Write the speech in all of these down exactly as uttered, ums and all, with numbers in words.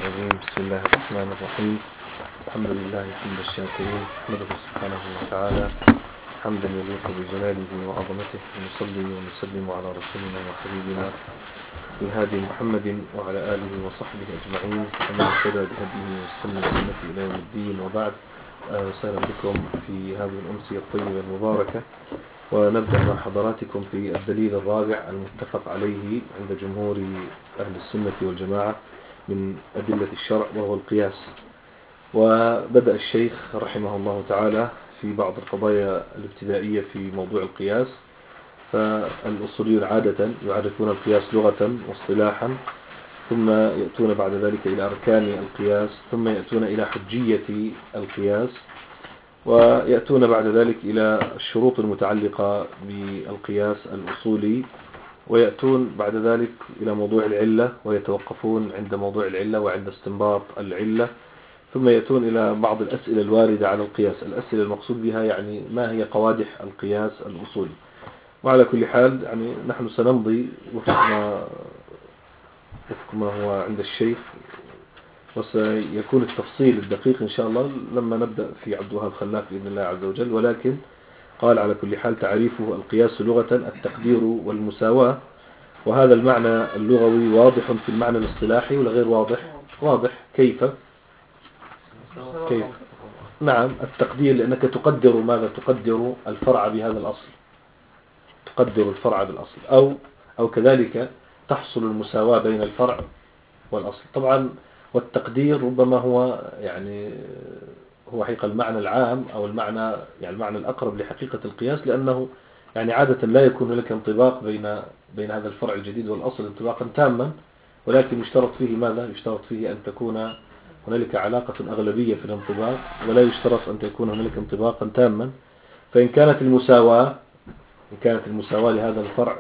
الرجيم. بسم الله الرحمن الرحيم. الحمد لله حمد الشاكرين، نحمده سبحانه وتعالى حمدا يليق بجلاله وعظمته، ونصلي ونسلم على رسولنا وحبيبنا الهادي محمد وعلى آله وصحبه أجمعين ومن اهتدى بهديه واستنى بسنته إلى يوم الدين. وبعد، أهلا وسهلا بكم في هذه الأمسية الطيبة المباركة، ونبدأ مع حضراتكم في الدليل الرابع المتفق عليه عند جمهور أهل السنة والجماعة من أدلة الشرع، وهو القياس. وبدأ الشيخ رحمه الله تعالى في بعض القضايا الابتدائية في موضوع القياس. فالأصوليون عادة يعرفون القياس لغة واصطلاحا، ثم يأتون بعد ذلك إلى أركان القياس، ثم يأتون إلى حجية القياس، ويأتون بعد ذلك إلى الشروط المتعلقة بالقياس الأصولي، ويأتون بعد ذلك إلى موضوع العلة ويتوقفون عند موضوع العلة وعند استنباط العلة، ثم يأتون إلى بعض الأسئلة الواردة على القياس. الأسئلة المقصود بها يعني ما هي قوادح القياس الأصولي. وعلى كل حال يعني نحن سنمضي وفق ما وفق ما هو عند الشيخ، وسيكون التفصيل الدقيق إن شاء الله لما نبدأ في عبد الوهاب خلاف بإذن الله عز وجل. ولكن قال على كل حال تعريفه القياس لغة التقدير والمساواة، وهذا المعنى اللغوي واضح في المعنى الاصطلاحي ولا غير واضح؟ واضح. كيف؟ كيف؟ نعم، التقدير لأنك تقدر ماذا؟ تقدر الفرع بهذا الأصل، تقدر الفرع بالأصل، أو أو كذلك تحصل المساواة بين الفرع والأصل. طبعا والتقدير ربما هو يعني هو حقيقة المعنى العام أو المعنى يعني المعنى الأقرب لحقيقة القياس، لأنه يعني عادة لا يكون لك انطباق بين بين هذا الفرع الجديد والأصل انطباقا تاما، ولكن يشترط فيه ماذا؟ يشترط فيه أن تكون هنالك علاقة أغلبية في الانطباق، ولا يشترط أن تكون هنالك انطباقا تاما. فإن كانت المساواة إن كانت المساواة لهذا الفرع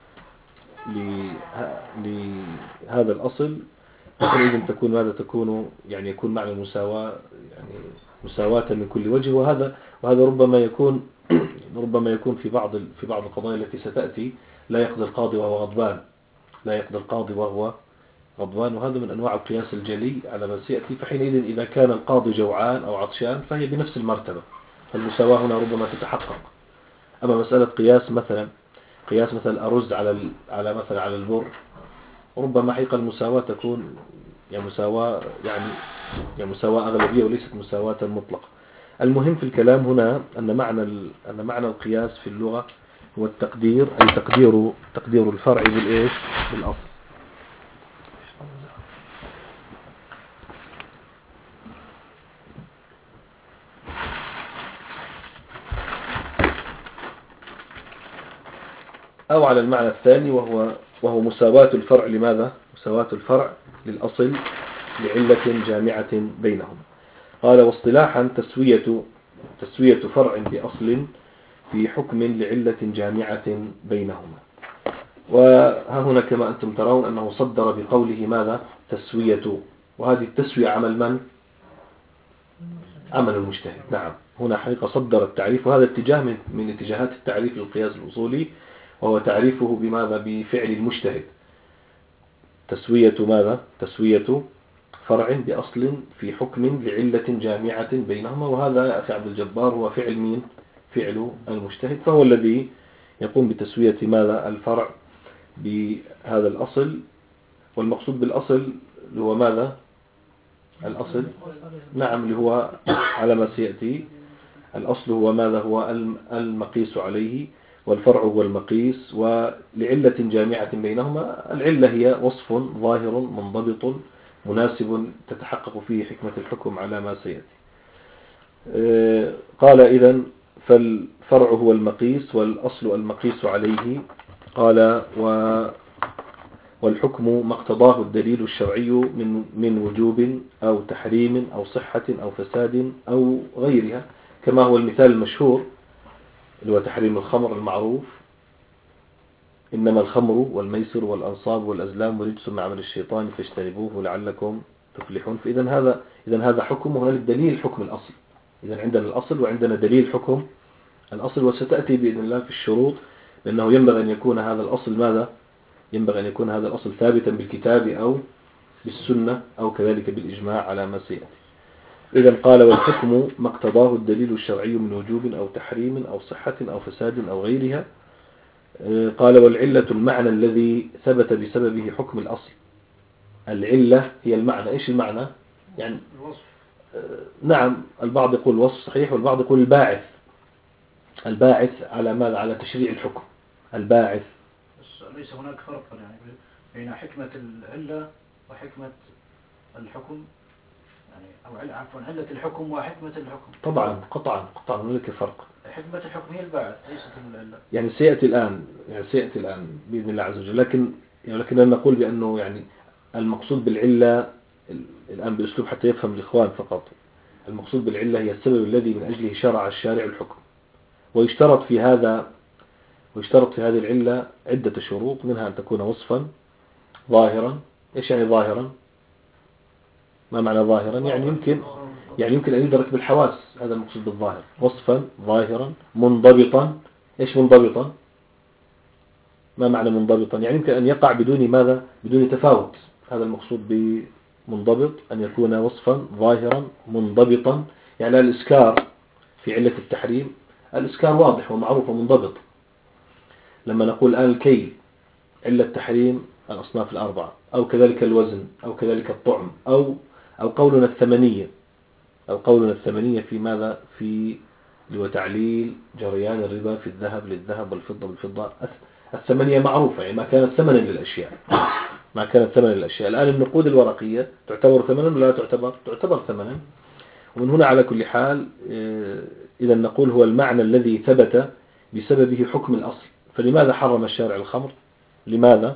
لهذا الأصل، فإذن تكون ماذا؟ تكون يعني يكون معنى المساواة يعني مساواة من كل وجه. وهذا وهذا ربما يكون ربما يكون في بعض في بعض القضايا التي ستأتي لا يقضي القاضي وهو غضبان، لا يقضي القاضي وهو غضبان، وهذا من أنواع القياس الجلي على ما سيأتي. فحينئذ إذا كان القاضي جوعان أو عطشان فهي بنفس المرتبة، فالمساواة هنا ربما تتحقق. أما مسألة قياس مثلا قياس مثلا الأرز على على مثلا على البر، ربما حقيقة المساواة تكون يعني مساواة يعني يعني مساواة أغلبية وليست مساواة مطلقة. المهم في الكلام هنا أن معنى أن معنى القياس في اللغة هو التقدير، أي تقدير تقدير الفرع بالإيش؟ بالأصل. أو على المعنى الثاني وهو وهو مساواة الفرع لماذا؟ مساواة الفرع للأصل لعلة جامعة بينهما. قال واصطلاحا تسوية تسوية فرع بأصل في حكم لعلة جامعة بينهما. وها هنا كما أنتم ترون أنه صدر بقوله ماذا؟ تسوية. وهذه التسوية عمل من؟ عمل المجتهد. نعم، هنا حقيقة صدر التعريف، وهذا اتجاه من, من اتجاهات التعريف للقياس الأصولي، وهو تعريفه بماذا؟ بفعل المجتهد. تسوية ماذا؟ تسوية فرع بأصل في حكم لعلة جامعة بينهما. وهذا يا أخي عبد الجبار هو فعل مين؟ فعل المجتهد، فهو الذي يقوم بتسوية ماذا؟ الفرع بهذا الأصل. والمقصود بالأصل اللي هو ماذا؟ الأصل نعم اللي هو على ما سيأتي. الأصل هو ماذا؟ هو المقيس عليه، والفرع هو المقيس، ولعلة جامعة بينهما. العلة هي وصف ظاهر منضبط مناسب تتحقق فيه حكمة الحكم على ما سيأتي. قال إذن فالفرع هو المقيس والأصل المقيس عليه. قال و والحكم ما اقتضاه الدليل الشرعي من من وجوب أو تحريم أو صحة أو فساد أو غيرها، كما هو المثال المشهور اللي هو تحريم الخمر المعروف: إنما الخمر والميسر والأنصاب والأزلام رجس من عمل الشيطان فاجتنبوه لعلكم تفلحون. فإذا هذا إذا هذا حكم، وهنالك دليل حكم الأصل. إذا عندنا الأصل وعندنا دليل حكم الأصل، وستأتي بإذن الله في الشروط بأنه ينبغي أن يكون هذا الأصل ماذا؟ ينبغي أن يكون هذا الأصل ثابتا بالكتاب أو بالسنة أو كذلك بالإجماع على ما سيأتي. إذا قال والحكم ما اقتضاه الدليل الشرعي من وجوب أو تحريم أو صحة أو فساد أو غيرها. قال والعلة المعنى الذي ثبت بسببه حكم الأصل. العلة هي المعنى. إيش المعنى؟ يعني الوصف. نعم، البعض يقول وصف صحيح والبعض يقول الباعث. الباعث على ماذا؟ على تشريع الحكم. الباعث. ليس هناك فرق يعني بين حكمة العلة وحكمة الحكم، يعني أو عفوا علة الحكم وحكمة الحكم. طبعا قطعا قطعا هناك فرق. حكمة الحكم هي الباعث ليست العلة. يعني سيأتي الآن يعني سيأتي الآن بإذن الله عز وجل. لكن يعني لكن نقول بأنه يعني المقصود بالعلة الآن بأسلوب حتى يفهم الإخوان فقط. المقصود بالعلة هي السبب الذي من أجله شرع الشارع الحكم. ويشترط في هذا ويشترط في هذه العلة عدة شروط، منها أن تكون وصفا ظاهرا. إيش يعني ظاهرا؟ ما معنى ظاهرا؟ يعني يمكن يعني يمكن أن يدرك بالحواس. هذا المقصود بالظاهر. وصفا ظاهرا منضبطا. إيش منضبطا؟ ما معنى منضبطا؟ يعني يمكن أن يقع بدون ماذا؟ بدون تفاوت. هذا المقصود بمنضبط، أن يكون وصفا ظاهرا منضبطا. يعني الإسكار في علة التحريم، الإسكار واضح ومعروف ومنضبط. لما نقول الآن الكيل علة تحريم الأصناف الأربعة، أو كذلك الوزن، أو كذلك الطعم، أو أو قولنا الثمنية أو قولنا الثمنية في ماذا؟ في وتعليل جريان الربا في الذهب للذهب والفضة بالفضة. الثمنية معروفة، يعني ما كانت ثمنا للأشياء ما كانت ثمنا للأشياء. الآن النقود الورقية تعتبر ثمنا ولا تعتبر؟ تعتبر ثمنا. ومن هنا على كل حال إذا نقول هو المعنى الذي ثبت بسببه حكم الأصل. فلماذا حرم الشارع الخمر؟ لماذا؟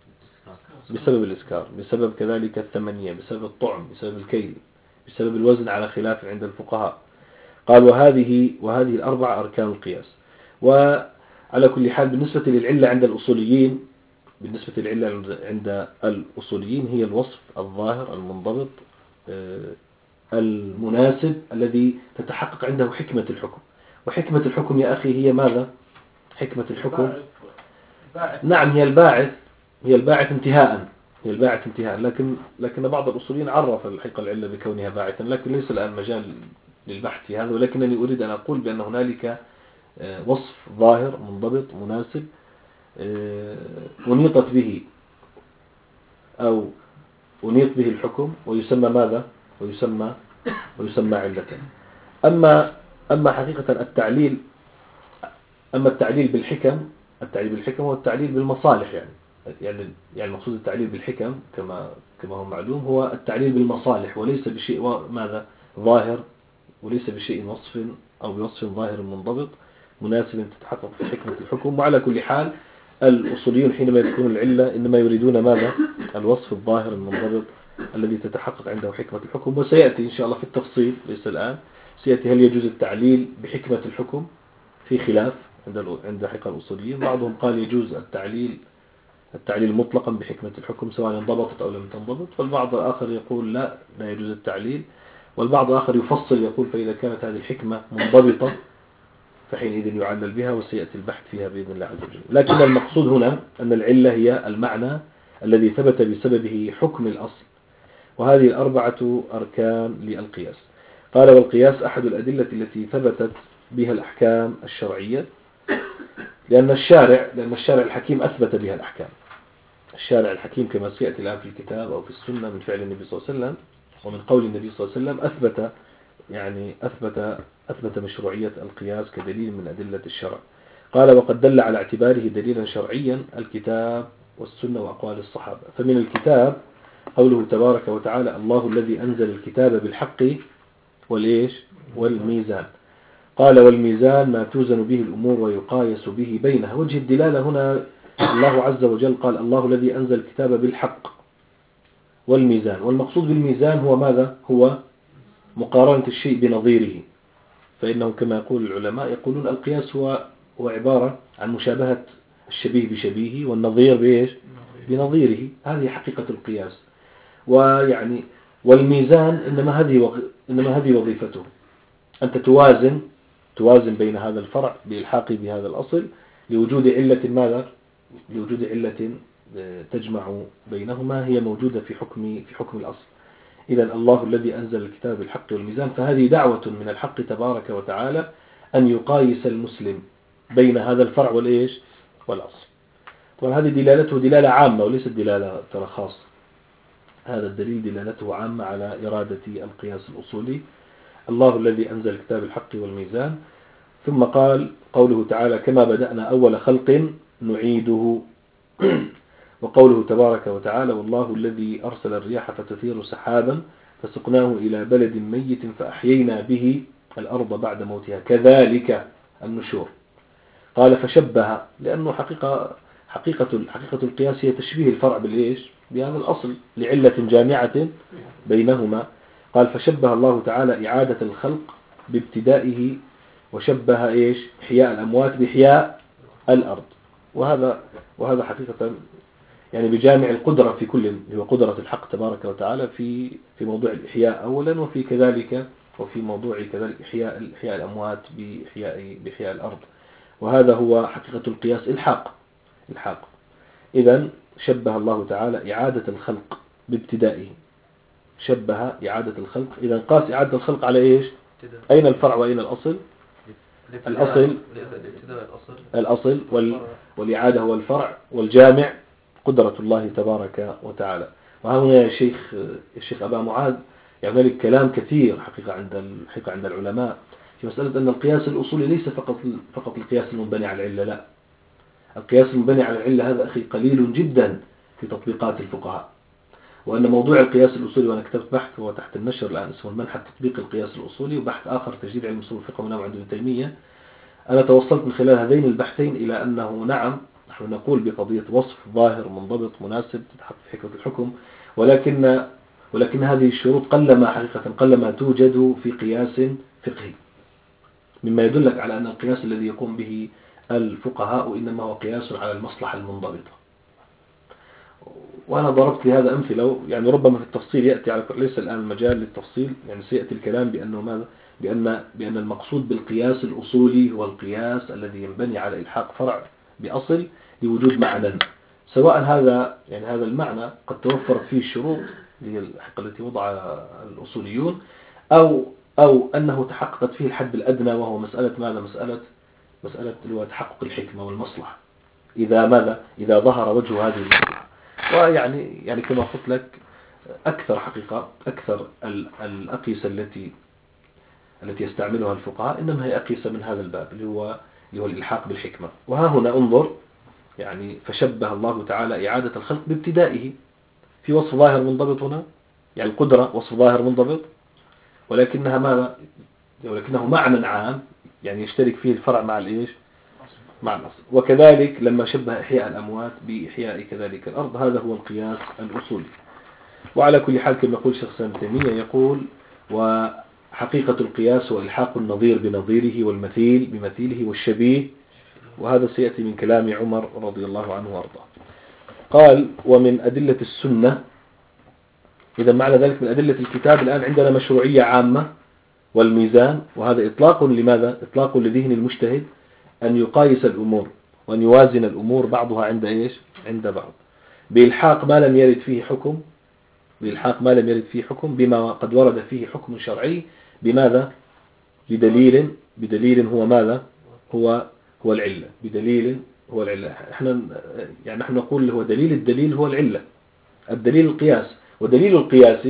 بسبب الإسكار، بسبب كذلك الثمنية، بسبب الطعم، بسبب الكيل، بسبب الوزن على خلاف عند الفقهاء. قال وهذه وهذه الأربع أركان القياس. وعلى كل حال بالنسبة للعلة عند الأصوليين بالنسبة للعلة عند الأصوليين هي الوصف الظاهر المنضبط المناسب الذي تتحقق عنده حكمة الحكم. وحكمة الحكم يا أخي هي ماذا؟ حكمة الحكم نعم هي الباعث هي الباعث انتهاء هي الباعث انتهاء لكن لكن بعض الأصوليين عرف الحقيقة العلة بكونها باعثا، لكن ليس الآن مجال للبحث في هذا. ولكنني أريد أن أقول بأن هنالك وصف ظاهر منضبط مناسب أنيطت به أو أنيط به الحكم ويسمى ماذا؟ ويسمى ويسمى علة. أما أما حقيقة التعليل أما التعليل بالحكم التعليل بالحكم هو التعليل بالمصالح. يعني يعني يعني المقصود التعليل بالحكم كما كما هو معلوم هو التعليل بالمصالح، وليس بشيء ماذا ظاهر، وليس بشيء وصف أو بوصف ظاهر منضبط مناسب تتحقق في حكمة الحكم. وعلى كل حال الأصوليون حينما يذكرون العلة إنما يريدون ماذا؟ الوصف الظاهر المنضبط الذي تتحقق عنده حكمة الحكم. وسيأتي إن شاء الله في التفصيل ليس الآن سيأتي هل يجوز التعليل بحكمة الحكم، في خلاف عند عند حقيقة الأصوليين. بعضهم قال يجوز التعليل التعليل مطلقا بحكمة الحكم سواء انضبطت أو لم تنضبط، والبعض الآخر يقول لا لا يجوز التعليل، والبعض الآخر يفصل يقول فإذا كانت هذه الحكمة منضبطة فحينئذ يعلل بها، وسيأتي البحث فيها بإذن الله عز وجل. لكن المقصود هنا أن العلة هي المعنى الذي ثبت بسببه حكم الأصل. وهذه الأربعة أركان للقياس. قال والقياس أحد الأدلة التي ثبتت بها الأحكام الشرعية، لأن الشارع لأن الشارع الحكيم أثبت بها الأحكام. الشارع الحكيم كما سيأتي الآن في الكتاب أو في السنة من فعل النبي صلى الله عليه وسلم ومن قول النبي صلى الله عليه وسلم أثبت يعني أثبت أثبت مشروعية القياس كدليل من أدلة الشرع. قال وقد دل على اعتباره دليلا شرعيا الكتاب والسنة وأقوال الصحابة. فمن الكتاب قوله تبارك وتعالى الله الذي أنزل الكتاب بالحق والإيش والميزان. قال والميزان ما توزن به الأمور ويقايس به بينها. وجه الدلالة هنا الله عز وجل قال الله الذي أنزل الكتاب بالحق والميزان، والمقصود بالميزان هو ماذا؟ هو مقارنة الشيء بنظيره. فإنه كما يقول العلماء يقولون القياس هو هو عبارة عن مشابهة الشبيه بشبيهه والنظير بإيش؟ بنظيره. هذه حقيقة القياس. ويعني والميزان إنما هذه إنما هذه وظيفته، أنت توازن توازن بين هذا الفرع بإلحاقه بهذا الأصل لوجود علة ماذا؟ لوجود علة تجمع بينهما هي موجودة في حكم في حكم الأصل. إذا الله الذي أنزل الكتاب بالحق والميزان، فهذه دعوة من الحق تبارك وتعالى أن يقايس المسلم بين هذا الفرع والإيش والأصل. طبعا هذه دلالته دلالة عامة وليست دلالة ترى خاصة. هذا الدليل دلالته عامة على إرادة القياس الأصولي. الله الذي أنزل الكتاب بالحق والميزان. ثم قال قوله تعالى كما بدأنا أول خلق نعيده. وقوله تبارك وتعالى والله الذي أرسل الرياح فتثير سحابا فسقناه إلى بلد ميت فأحيينا به الأرض بعد موتها كذلك النشور. قال فشبه، لأنه حقيقة حقيقة حقيقة القياس هي تشبيه الفرع بالإيش بهذا الأصل لعلة جامعة بينهما. قال فشبه الله تعالى إعادة الخلق بابتدائه، وشبه إيش إحياء الأموات بإحياء الأرض. وهذا وهذا حقيقة يعني بجامع القدرة في كل، هو قدرة الحق تبارك وتعالى في في موضوع الإحياء أولا، وفي كذلك وفي موضوع كذلك إحياء إحياء الأموات بإحياء بإحياء الأرض. وهذا هو حقيقة القياس الحاق الحاق. إذن شبه الله تعالى إعادة الخلق بابتدائه، شبه إعادة الخلق. إذن قاس إعادة الخلق على إيش؟ أين الفرع وأين الأصل؟ الأصل الأصل وال والإعادة هو الفرع، والجامع قدرة الله تبارك وتعالى. وهنا يا شيخ الشيخ أبا معاذ يعني هناك كلام كثير حقيقة عند الحقيقة عند العلماء في مسألة أن القياس الأصولي ليس فقط فقط القياس المنبني على العلة، لا، القياس المنبني على العلة هذا أخي قليل جدا في تطبيقات الفقهاء. وأن موضوع القياس الأصولي، وأنا كتبت بحث هو تحت النشر الآن اسمه المنحة تطبيق القياس الأصولي، وبحث آخر تجديد علم أصول الفقه من عند ابن تيمية. أنا توصلت من خلال هذين البحثين إلى أنه نعم نحن نقول بقضية وصف ظاهر منضبط مناسب تتحقق في حكمة الحكم، ولكن ولكن هذه الشروط قلما حقيقة قلما توجد في قياس فقهي، مما يدلك على أن القياس الذي يقوم به الفقهاء إنما هو قياس على المصلحة المنضبطة. وأنا ضربت لهذا أمثلة، يعني ربما في التفصيل يأتي على ليس الآن المجال للتفصيل، يعني سيأتي الكلام بأنه ماذا بأن بأن المقصود بالقياس الأصولي هو القياس الذي ينبني على إلحاق فرع بأصل لوجود معنى، سواء هذا يعني هذا المعنى قد توفرت فيه الشروط التي وضعها الأصوليون، أو أو أنه تحققت فيه الحد الأدنى، وهو مسألة ماذا مسألة مسألة اللي هو تحقق الحكمة والمصلحة إذا ماذا إذا ظهر وجه هذه المصلحة. ويعني يعني كما قلت لك أكثر حقيقة أكثر الأقيسة التي التي يستعملها الفقهاء إنما هي أقيسة من هذا الباب اللي هو اللي هو الإلحاق بالحكمة. وها هنا انظر يعني فشبه الله تعالى إعادة الخلق بابتدائه في وصف ظاهر منضبط هنا، يعني القدرة وصف ظاهر منضبط، ولكنها ماذا ولكنه معنى عام يعني يشترك فيه الفرع مع الإيش مع الأصل. وكذلك لما شبه إحياء الأموات بإحياء كذلك الأرض، هذا هو القياس الأصولي. وعلى كل حال كما يقول شيخ الإسلام ابن تيمية يقول وحقيقة القياس هو إلحاق النظير بنظيره والمثيل بمثيله والشبيه، وهذا سيأتي من كلام عمر رضي الله عنه وارضاه. قال ومن أدلة السنة، إذا معنى ذلك من أدلة الكتاب الآن عندنا مشروعية عامة والميزان، وهذا إطلاق لماذا؟ إطلاق لذهن المجتهد أن يقايس الأمور وأن يوازن الأمور بعضها عند إيش؟ عند بعض، بإلحاق ما لم يرد فيه حكم بإلحاق ما لم يرد فيه حكم بما قد ورد فيه حكم شرعي، بماذا؟ بدليل بدليل هو ماذا؟ هو هو العلة، بدليل هو العلة. احنا يعني نحن نقول هو دليل الدليل هو العلة، الدليل القياس، ودليل القياس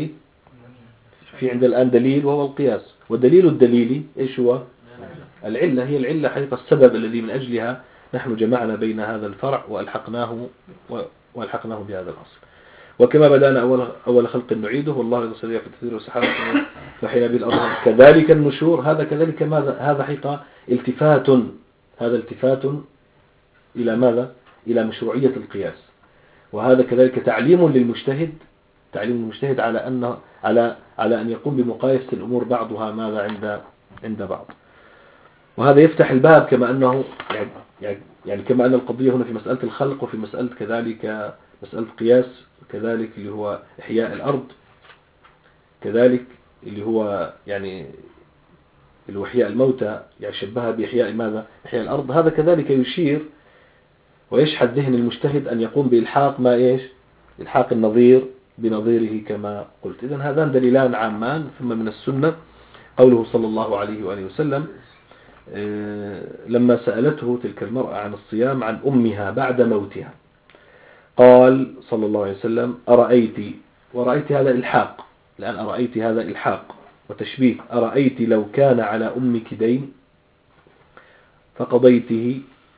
في عند الآن دليل وهو القياس، ودليل الدليل إيش هو؟ العلة. هي العلة حقيقة السبب الذي من أجلها نحن جمعنا بين هذا الفرع وألحقناه وألحقناه بهذا الأصل. وكما بدأنا أول أول خلق نعيده والله يصلي في تثير السحاب فحين بالأرض كذلك النشور. هذا كذلك ماذا؟ هذا حقيقة التفات هذا التفات إلى ماذا؟ إلى مشروعية القياس. وهذا كذلك تعليم للمجتهد تعليم المجتهد على أن على على أن يقوم بمقايسة الأمور بعضها ماذا عند عند بعض. وهذا يفتح الباب كما أنه يعني يعني كما أن القضية هنا في مسألة الخلق وفي مسألة كذلك مسألة قياس كذلك اللي هو إحياء الأرض، كذلك اللي هو يعني اللي هو إحياء الموتى يعني شبهها بإحياء ماذا؟ إحياء الأرض. هذا كذلك يشير ويشحذ ذهن المجتهد أن يقوم بإلحاق ما إيش إلحاق النظير بنظيره كما قلت. إذن هذان دليلان عامان. ثم من السنة قوله صلى الله عليه وآله وسلم لما سألته تلك المرأة عن الصيام عن أمها بعد موتها، قال صلى الله عليه وسلم أرأيت، ورأيت هذا إلحاق، لأن أرأيت هذا إلحاق وتشبيه، أرأيت لو كان على أمك دين فقضيته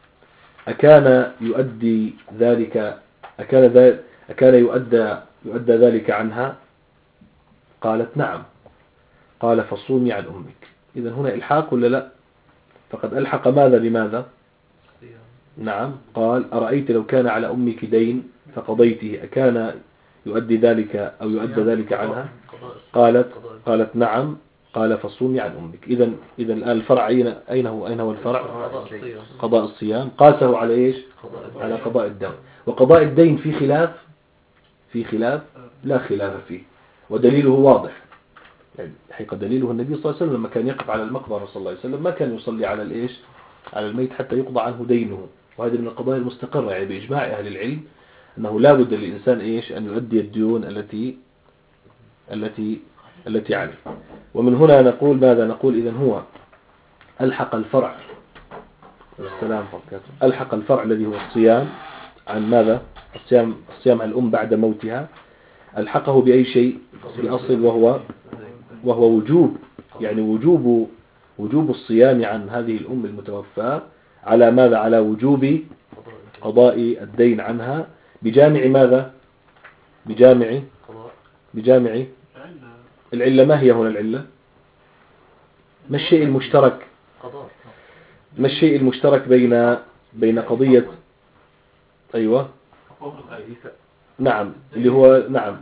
أكان يؤدي ذلك أكان, ذا أكان يؤدى, يؤدى ذلك عنها؟ قالت نعم. قال فصومي عن أمك. إذن هنا إلحاق ولا لا؟ فقد ألحق ماذا بماذا؟ نعم. قال أرأيت لو كان على أمك دين فقضيته أكان يؤدي ذلك أو يؤدى ذلك عنها؟ قالت قالت نعم. قال فصومي عن أمك. إذن إذن الآن الفرع أين أين هو أين هو الفرع؟ قضاء الصيام. قاسه على إيش؟ على قضاء الدين. وقضاء الدين في خلاف في خلاف لا خلاف فيه، ودليله واضح. يعني حقيقة دليله النبي صلى الله عليه وسلم لما كان يقف على المقبرة صلى الله عليه وسلم ما كان يصلي على الإيش على الميت حتى يقضى عنه دينه. وهذه من القضايا المستقرة يعني بإجماع أهل العلم أنه لا بد للإنسان إيش أن يؤدي الديون التي التي التي عليه. ومن هنا نقول ماذا نقول؟ إذن هو ألحق الفرع السلام بركاته ألحق الفرع الذي هو الصيام عن ماذا؟ الصيام الصيام عن الأم بعد موتها، ألحقه بأي شيء؟ بأصل وهو وهو وجوب، يعني وجوب وجوب الصيام عن هذه الأم المتوفاة على ماذا؟ على وجوب قضاء الدين عنها بجامع ماذا؟ بجامع بجامع العلة. ما هي هنا العلة؟ ما الشيء المشترك؟ ما الشيء المشترك بين بين قضية أيوة نعم اللي هو نعم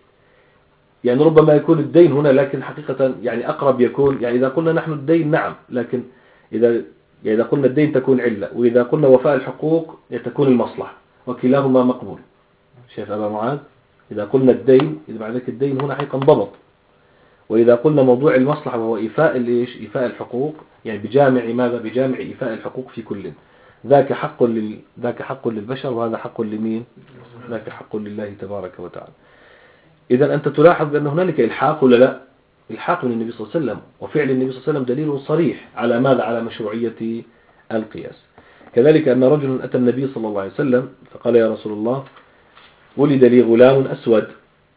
يعني ربما يكون الدين هنا، لكن حقيقة يعني أقرب يكون يعني إذا قلنا نحن الدين نعم، لكن إذا يعني إذا قلنا الدين تكون علة، وإذا قلنا وفاء الحقوق تكون المصلحة، وكلاهما مقبول. شايف أبا معاذ؟ إذا قلنا الدين إذا بعد ذلك الدين هنا حقيقة انضبط، وإذا قلنا موضوع المصلحة وهو إيفاء الإيش إيفاء الحقوق يعني بجامع ماذا؟ بجامع إيفاء الحقوق في كل. ذاك حق لل ذاك حق للبشر وهذا حق لمين؟ ذاك حق لله تبارك وتعالى. إذا أنت تلاحظ بأن هنالك إلحاق ولا لا؟ إلحاق من النبي صلى الله عليه وسلم، وفعل النبي صلى الله عليه وسلم دليل صريح على ماذا؟ على مشروعية القياس. كذلك أن رجل أتى النبي صلى الله عليه وسلم فقال يا رسول الله ولد لي غلام أسود،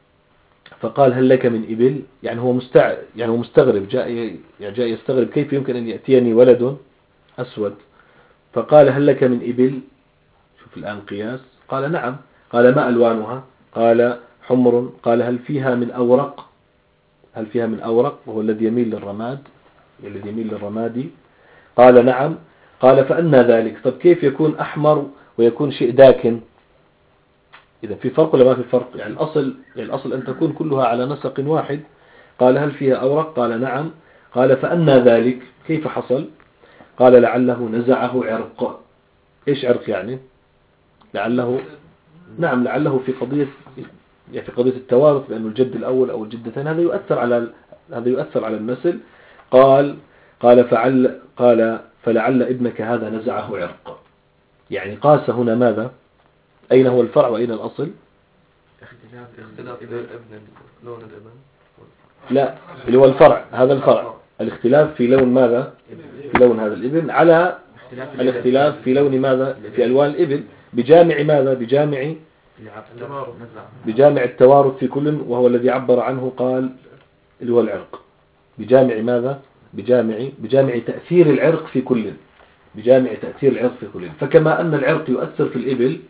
فقال هل لك من إبل؟ يعني هو مستع يعني هو مستغرب، جاء يعني جاء يستغرب كيف يمكن أن يأتيني ولد أسود. فقال هل لك من إبل؟ شوف الآن قياس. قال نعم. قال ما ألوانها؟ قال حمر. قال هل فيها من أورق؟ هل فيها من أورق وهو الذي يميل للرماد الذي يميل للرمادي؟ قال نعم. قال فأنا ذلك؟ طب كيف يكون أحمر ويكون شيء داكن؟ إذا في فرق ولا ما في فرق؟ يعني الأصل يعني الأصل أن تكون كلها على نسق واحد. قال هل فيها أورق؟ قال نعم. قال فأنا ذلك؟ كيف حصل؟ قال لعله نزعه عرق. إيش عرق يعني؟ لعله نعم لعله في قضية يعني في قضية التوارث، لأنه الجد الأول أو الجد الثاني هذا يؤثر على هذا يؤثر على النسل. قال قال فعل قال فلعل ابنك هذا نزعه عرق. يعني قاس هنا ماذا؟ أين هو الفرع وأين الأصل؟ اختلاف اختلاف الابن لون الابن لا اللي هو الفرع، هذا الفرع الاختلاف في لون ماذا؟ في لون هذا الابن على الاختلاف في لون ماذا؟ في ألوان الابن بجامع ماذا؟ بجامع بجامع التوارث في كل، وهو الذي عبر عنه قال اللي هو العرق. بجامع ماذا؟ بجامع بجامع تأثير العرق في كل بجامع تأثير العرق في كل. فكما أن العرق يؤثر في الإبل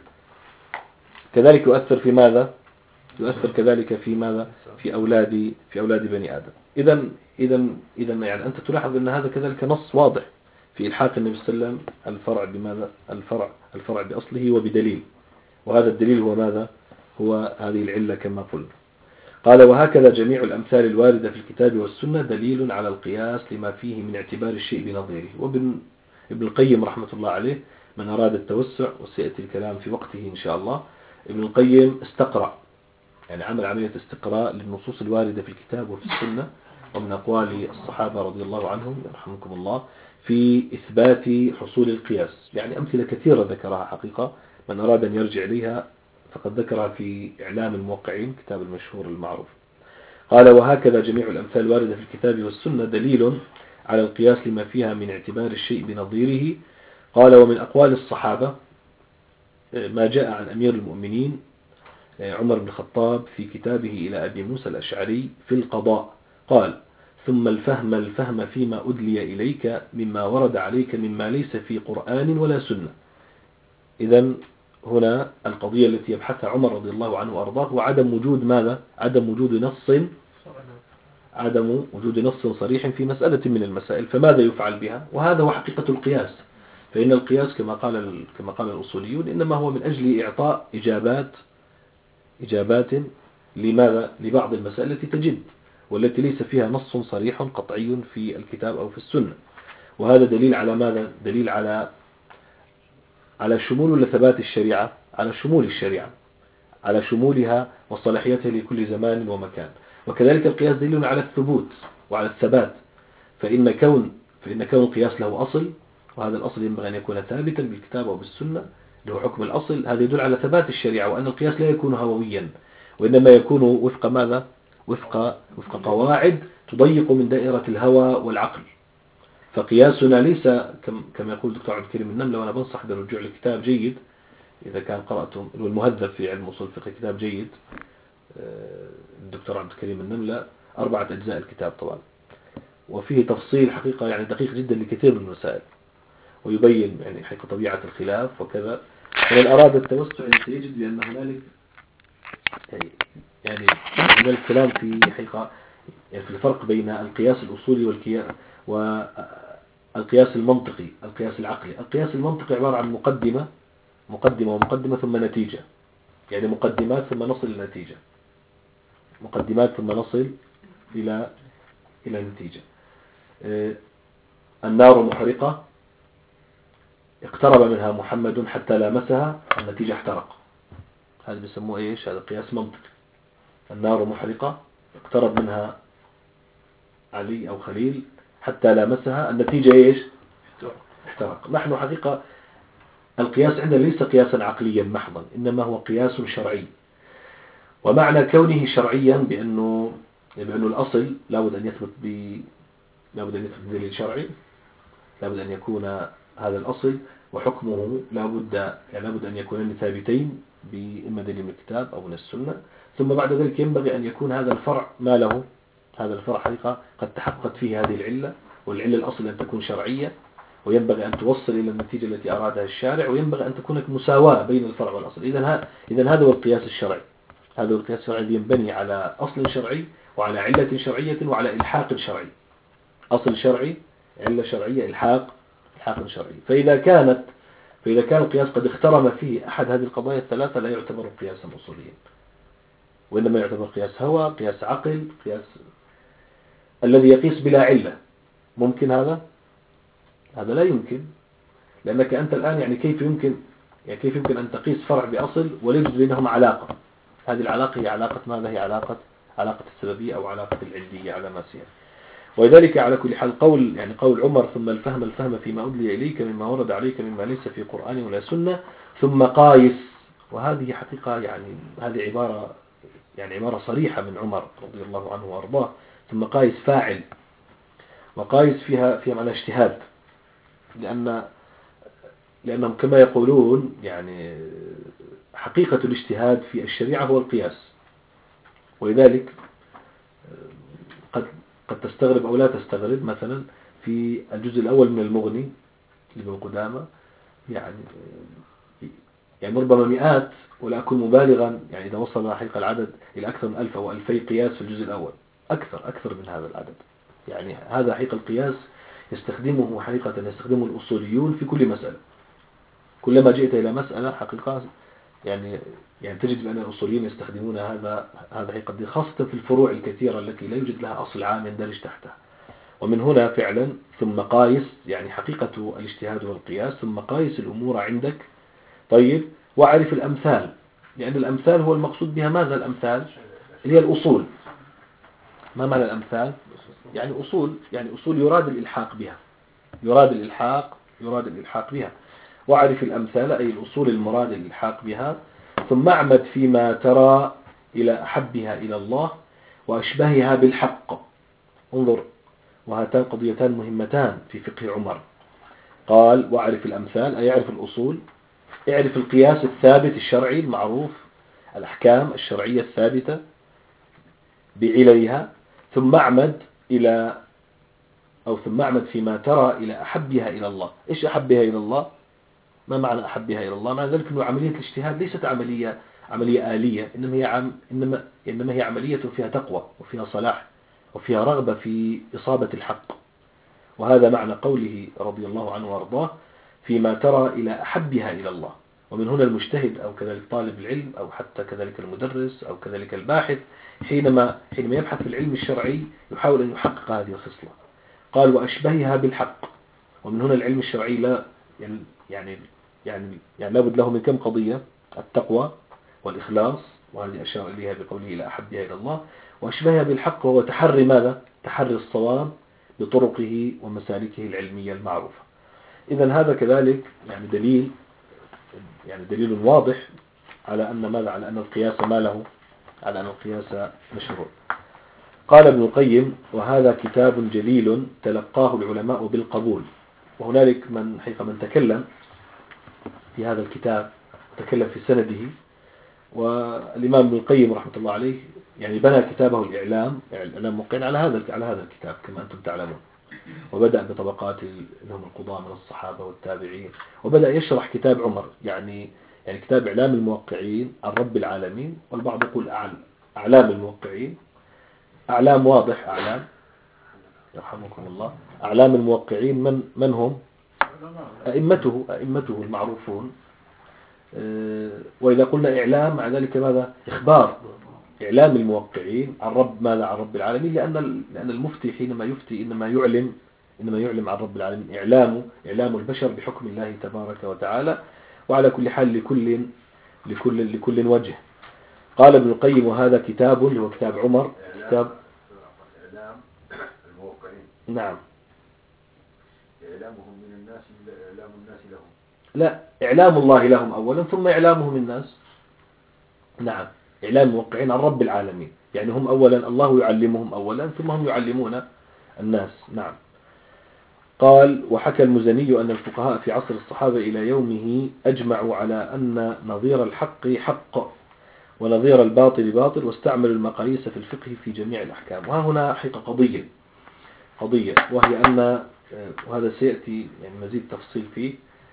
كذلك يؤثر في ماذا؟ يؤثر كذلك في ماذا؟ في أولاد في أولاد بني آدم. إذا إذا إذا يعني أنت تلاحظ أن هذا كذلك نص واضح في إلحاق النبي صلى الله عليه وسلم الفرع بماذا؟ الفرع الفرع بأصله وبدليل، وهذا الدليل هو ماذا؟ هو هذه العلة كما قلنا. قال وهكذا جميع الأمثال الواردة في الكتاب والسنة دليل على القياس لما فيه من اعتبار الشيء بنظيره. وابن ابن القيم رحمة الله عليه من أراد التوسع وسيأتي الكلام في وقته إن شاء الله، ابن القيم استقرأ يعني عمل عملية استقراء للنصوص الواردة في الكتاب وفي السنة ومن أقوال الصحابة رضي الله عنهم يرحمكم الله في إثبات حصول القياس. يعني أمثلة كثيرة ذكرها حقيقة من أراد أن يرجع إليها فقد ذكرها في إعلام الموقعين، كتاب المشهور المعروف. قال: وهكذا جميع الأمثال الواردة في الكتاب والسنة دليل على القياس لما فيها من اعتبار الشيء بنظيره. قال: ومن أقوال الصحابة ما جاء عن أمير المؤمنين عمر بن الخطاب في كتابه إلى أبي موسى الأشعري في القضاء، قال: ثم الفهم الفهم فيما أدلي إليك مما ورد عليك مما ليس في قرآن ولا سنة. إذن هنا القضية التي يبحثها عمر رضي الله عنه وأرضاه هو عدم وجود ماذا؟ عدم وجود نص عدم وجود نص صريح في مسألة من المسائل، فماذا يفعل بها؟ وهذا هو حقيقة القياس. فإن القياس كما قال كما قال الأصوليون إنما هو من أجل إعطاء إجابات إجابات لماذا؟ لبعض المسائل التي تجد والتي ليس فيها نص صريح قطعي في الكتاب أو في السنة. وهذا دليل على ماذا؟ دليل على على شمول ولا ثبات الشريعة؟ على شمول الشريعة، على شمولها وصلاحيتها لكل زمان ومكان. وكذلك القياس دليل على الثبوت وعلى الثبات، فإن كون فإن كون القياس له أصل، وهذا الأصل ينبغي أن يكون ثابتا بالكتاب أو بالسنة له حكم الأصل، هذا يدل على ثبات الشريعة، وأن القياس لا يكون هوويا وإنما يكون وفق ماذا؟ وفق وفق قواعد تضيق من دائرة الهوى والعقل. فقياسنا ليس كما يقول الدكتور عبد الكريم النملة، وأنا بنصح بالرجوع لكتاب جيد إذا كان قرأتم المهذب في علم أصول الفقه، كتاب جيد الدكتور عبد الكريم النملة، أربعة أجزاء الكتاب طبعا، وفيه تفصيل حقيقة يعني دقيق جدا لكثير من المسائل، ويبين يعني حقيقة طبيعة الخلاف وكذا. ومن أراد التوسع سيجد بأن هنالك يعني من الكلام في حقيقة يعني في الفرق بين القياس الأصولي والقياس المنطقي، القياس العقلي. القياس المنطقي عبارة عن مقدمة مقدمة ومقدمة ثم نتيجة، يعني مقدمات ثم نصل إلى نتيجة، مقدمات ثم نصل إلى إلى نتيجة. النار محرقة، اقترب منها محمد حتى لامسها، النتيجة احترق. هذا بيسموه ايش؟ هذا قياس منطقي. النار محرقة، اقترب منها علي أو خليل حتى لامسها، النتيجة ايش؟ احترق. نحن حقيقة القياس عندنا ليس قياسا عقليا محضا، إنما هو قياس شرعي. ومعنى كونه شرعيا بأنه بأنه الأصل لابد أن يثبت ب لابد أن يثبت بدليل شرعي، لابد أن يكون هذا الأصل وحكمه لابد يعني لابد أن يكونان ثابتين بإما دليل من الكتاب أو من السنة. ثم بعد ذلك ينبغي أن يكون هذا الفرع ما له، هذا الفرع حقيقة قد تحققت فيه هذه العلة، والعلة الأصل أن تكون شرعية، وينبغي أن توصل إلى النتيجة التي أرادها الشارع، وينبغي أن تكون مساواة بين الفرع والأصل. إذن إذن هذا هو القياس الشرعي. هذا هو القياس الشرعي الذي ينبني على أصل شرعي وعلى علة شرعية وعلى إلحاق شرعي. أصل شرعي، علة شرعية، إلحاق إلحاق شرعي. فإذا كانت فإذا كان القياس قد اخترم فيه أحد هذه القضايا الثلاثة لا يعتبر قياسا أصوليا، وإنما يعتبر قياس هوى، قياس عقل، قياس الذي يقيس بلا علة. ممكن هذا؟ هذا لا يمكن، لأنك أنت الآن يعني كيف يمكن يعني كيف يمكن أن تقيس فرع بأصل ولا يوجد بينهم علاقة؟ هذه العلاقة هي علاقة ماذا؟ هي علاقة علاقة السببية أو علاقة العلية على ما سير. ولذلك على كل حال قول يعني قول عمر ثم الفهم الفهم فيما أدلي إليك مما ورد عليك مما ليس في قرآن ولا سنة ثم قايس. وهذه حقيقة يعني هذه عبارة يعني عبارة صريحة من عمر رضي الله عنه وأرضاه. ثم قايس فاعل، وقايس فيها فيها معنى اجتهاد، لأن لأنهم كما يقولون يعني حقيقة الاجتهاد في الشريعة هو القياس. ولذلك قد قد تستغرب أو لا تستغرب مثلا في الجزء الأول من المغني لابن قدامة يعني يعني ربما مئات، ولا أكون مبالغا يعني إذا وصل حقيقة العدد إلى أكثر من ألف أو ألفي قياس في الجزء الأول، أكثر أكثر من هذا العدد. يعني هذا حقيقة القياس يستخدمه حقيقة يستخدمه الأصوليون في كل مسألة. كلما جئت إلى مسألة حقيقة يعني يعني تجد بأن الأصوليين يستخدمون هذا هذا حقيقة دي، خاصة في الفروع الكثيرة التي لا يوجد لها أصل عام يندرج تحتها. ومن هنا فعلا ثم قايس يعني حقيقة الاجتهاد والقياس، ثم قايس الأمور عندك. طيب، واعرف الأمثال، لأن الأمثال هو المقصود بها ماذا؟ الأمثال هي الأصول. ما معنى الأمثال؟ يعني أصول، يعني أصول يراد الإلحاق بها، يراد الإلحاق يراد الإلحاق بها. واعرف الأمثال أي الأصول المراد الإلحاق بها، ثم اعمد فيما ترى إلى أحبها إلى الله وأشبهها بالحق. انظر، وهاتان قضيتان مهمتان في فقه عمر. قال واعرف الأمثال أي يعرف الأصول، اعرف القياس الثابت الشرعي المعروف، الأحكام الشرعية الثابتة بعليها، ثم اعمد إلى أو ثم اعمد فيما ترى إلى أحبها إلى الله. إيش أحبها إلى الله؟ ما معنى أحبها إلى الله؟ معنى ذلك أنه عملية الاجتهاد ليست عملية عملية آلية، إنما هي عم إنما إنما هي عملية فيها تقوى وفيها صلاح وفيها رغبة في إصابة الحق. وهذا معنى قوله رضي الله عنه وارضاه فيما ترى إلى أحبها إلى الله. ومن هنا المجتهد أو كذلك طالب العلم أو حتى كذلك المدرس أو كذلك الباحث حينما حينما يبحث في العلم الشرعي يحاول أن يحقق هذه الخصلة. قال وأشبهها بالحق. ومن هنا العلم الشرعي لا يعني يعني يعني, يعني لابد له من كم قضية: التقوى والإخلاص، وهذه أشار إليها بقوله إلى أحبها إلى الله. وأشبهها بالحق وهو تحري ماذا؟ تحري الصواب بطرقه ومسالكه العلمية المعروفة. إذن هذا كذلك يعني دليل يعني دليل واضح على أن ماذا؟ على أن القياس ما له؟ على أن القياس مشروع. قال ابن القيم وهذا كتاب جليل تلقاه العلماء بالقبول. وهنالك من حقيقة من تكلم في هذا الكتاب، تكلم في سنده. والإمام ابن القيم رحمة الله عليه يعني بنى كتابه الإعلام الإعلام موقعين على هذا على هذا الكتاب كما أنتم تعلمون. وبدأ بطبقات لهم القضاة من الصحابة والتابعين، وبدأ يشرح كتاب عمر يعني يعني كتاب إعلام الموقعين عن رب العالمين، والبعض يقول أعلام الموقعين. أعلام واضح، أعلام يرحمكم الله. أعلام الموقعين من من هم؟ أئمته أئمته المعروفون. وإذا قلنا إعلام مع ذلك ماذا؟ إخبار. إعلام الموقعين عن رب ماذا؟ عن رب العالمين، لأن لأن المفتي حينما يفتي إنما يعلم إنما يعلم عن رب العالمين. إعلام إعلام البشر بحكم الله تبارك وتعالى. وعلى كل حال لكل لكل لكل وجه. قال ابن القيم وهذا كتاب اللي هو كتاب عمر، كتاب إعلام الموقعين. نعم. إعلامهم من الناس ولا إعلام الناس لهم؟ لا، إعلام الله لهم أولا ثم إعلامهم الناس. نعم، إعلام الموقعين عن رب العالمين، يعني هم أولا الله يعلمهم أولا ثم هم يعلمون الناس. نعم. قال وحكى المزني أن الفقهاء في عصر الصحابة إلى يومه أجمعوا على أن نظير الحق حق ونظير الباطل باطل، واستعملوا المقاييس في الفقه في جميع الأحكام. وها هنا حقيقة قضية قضية وهي أن، وهذا سيأتي يعني مزيد تفصيل فيه،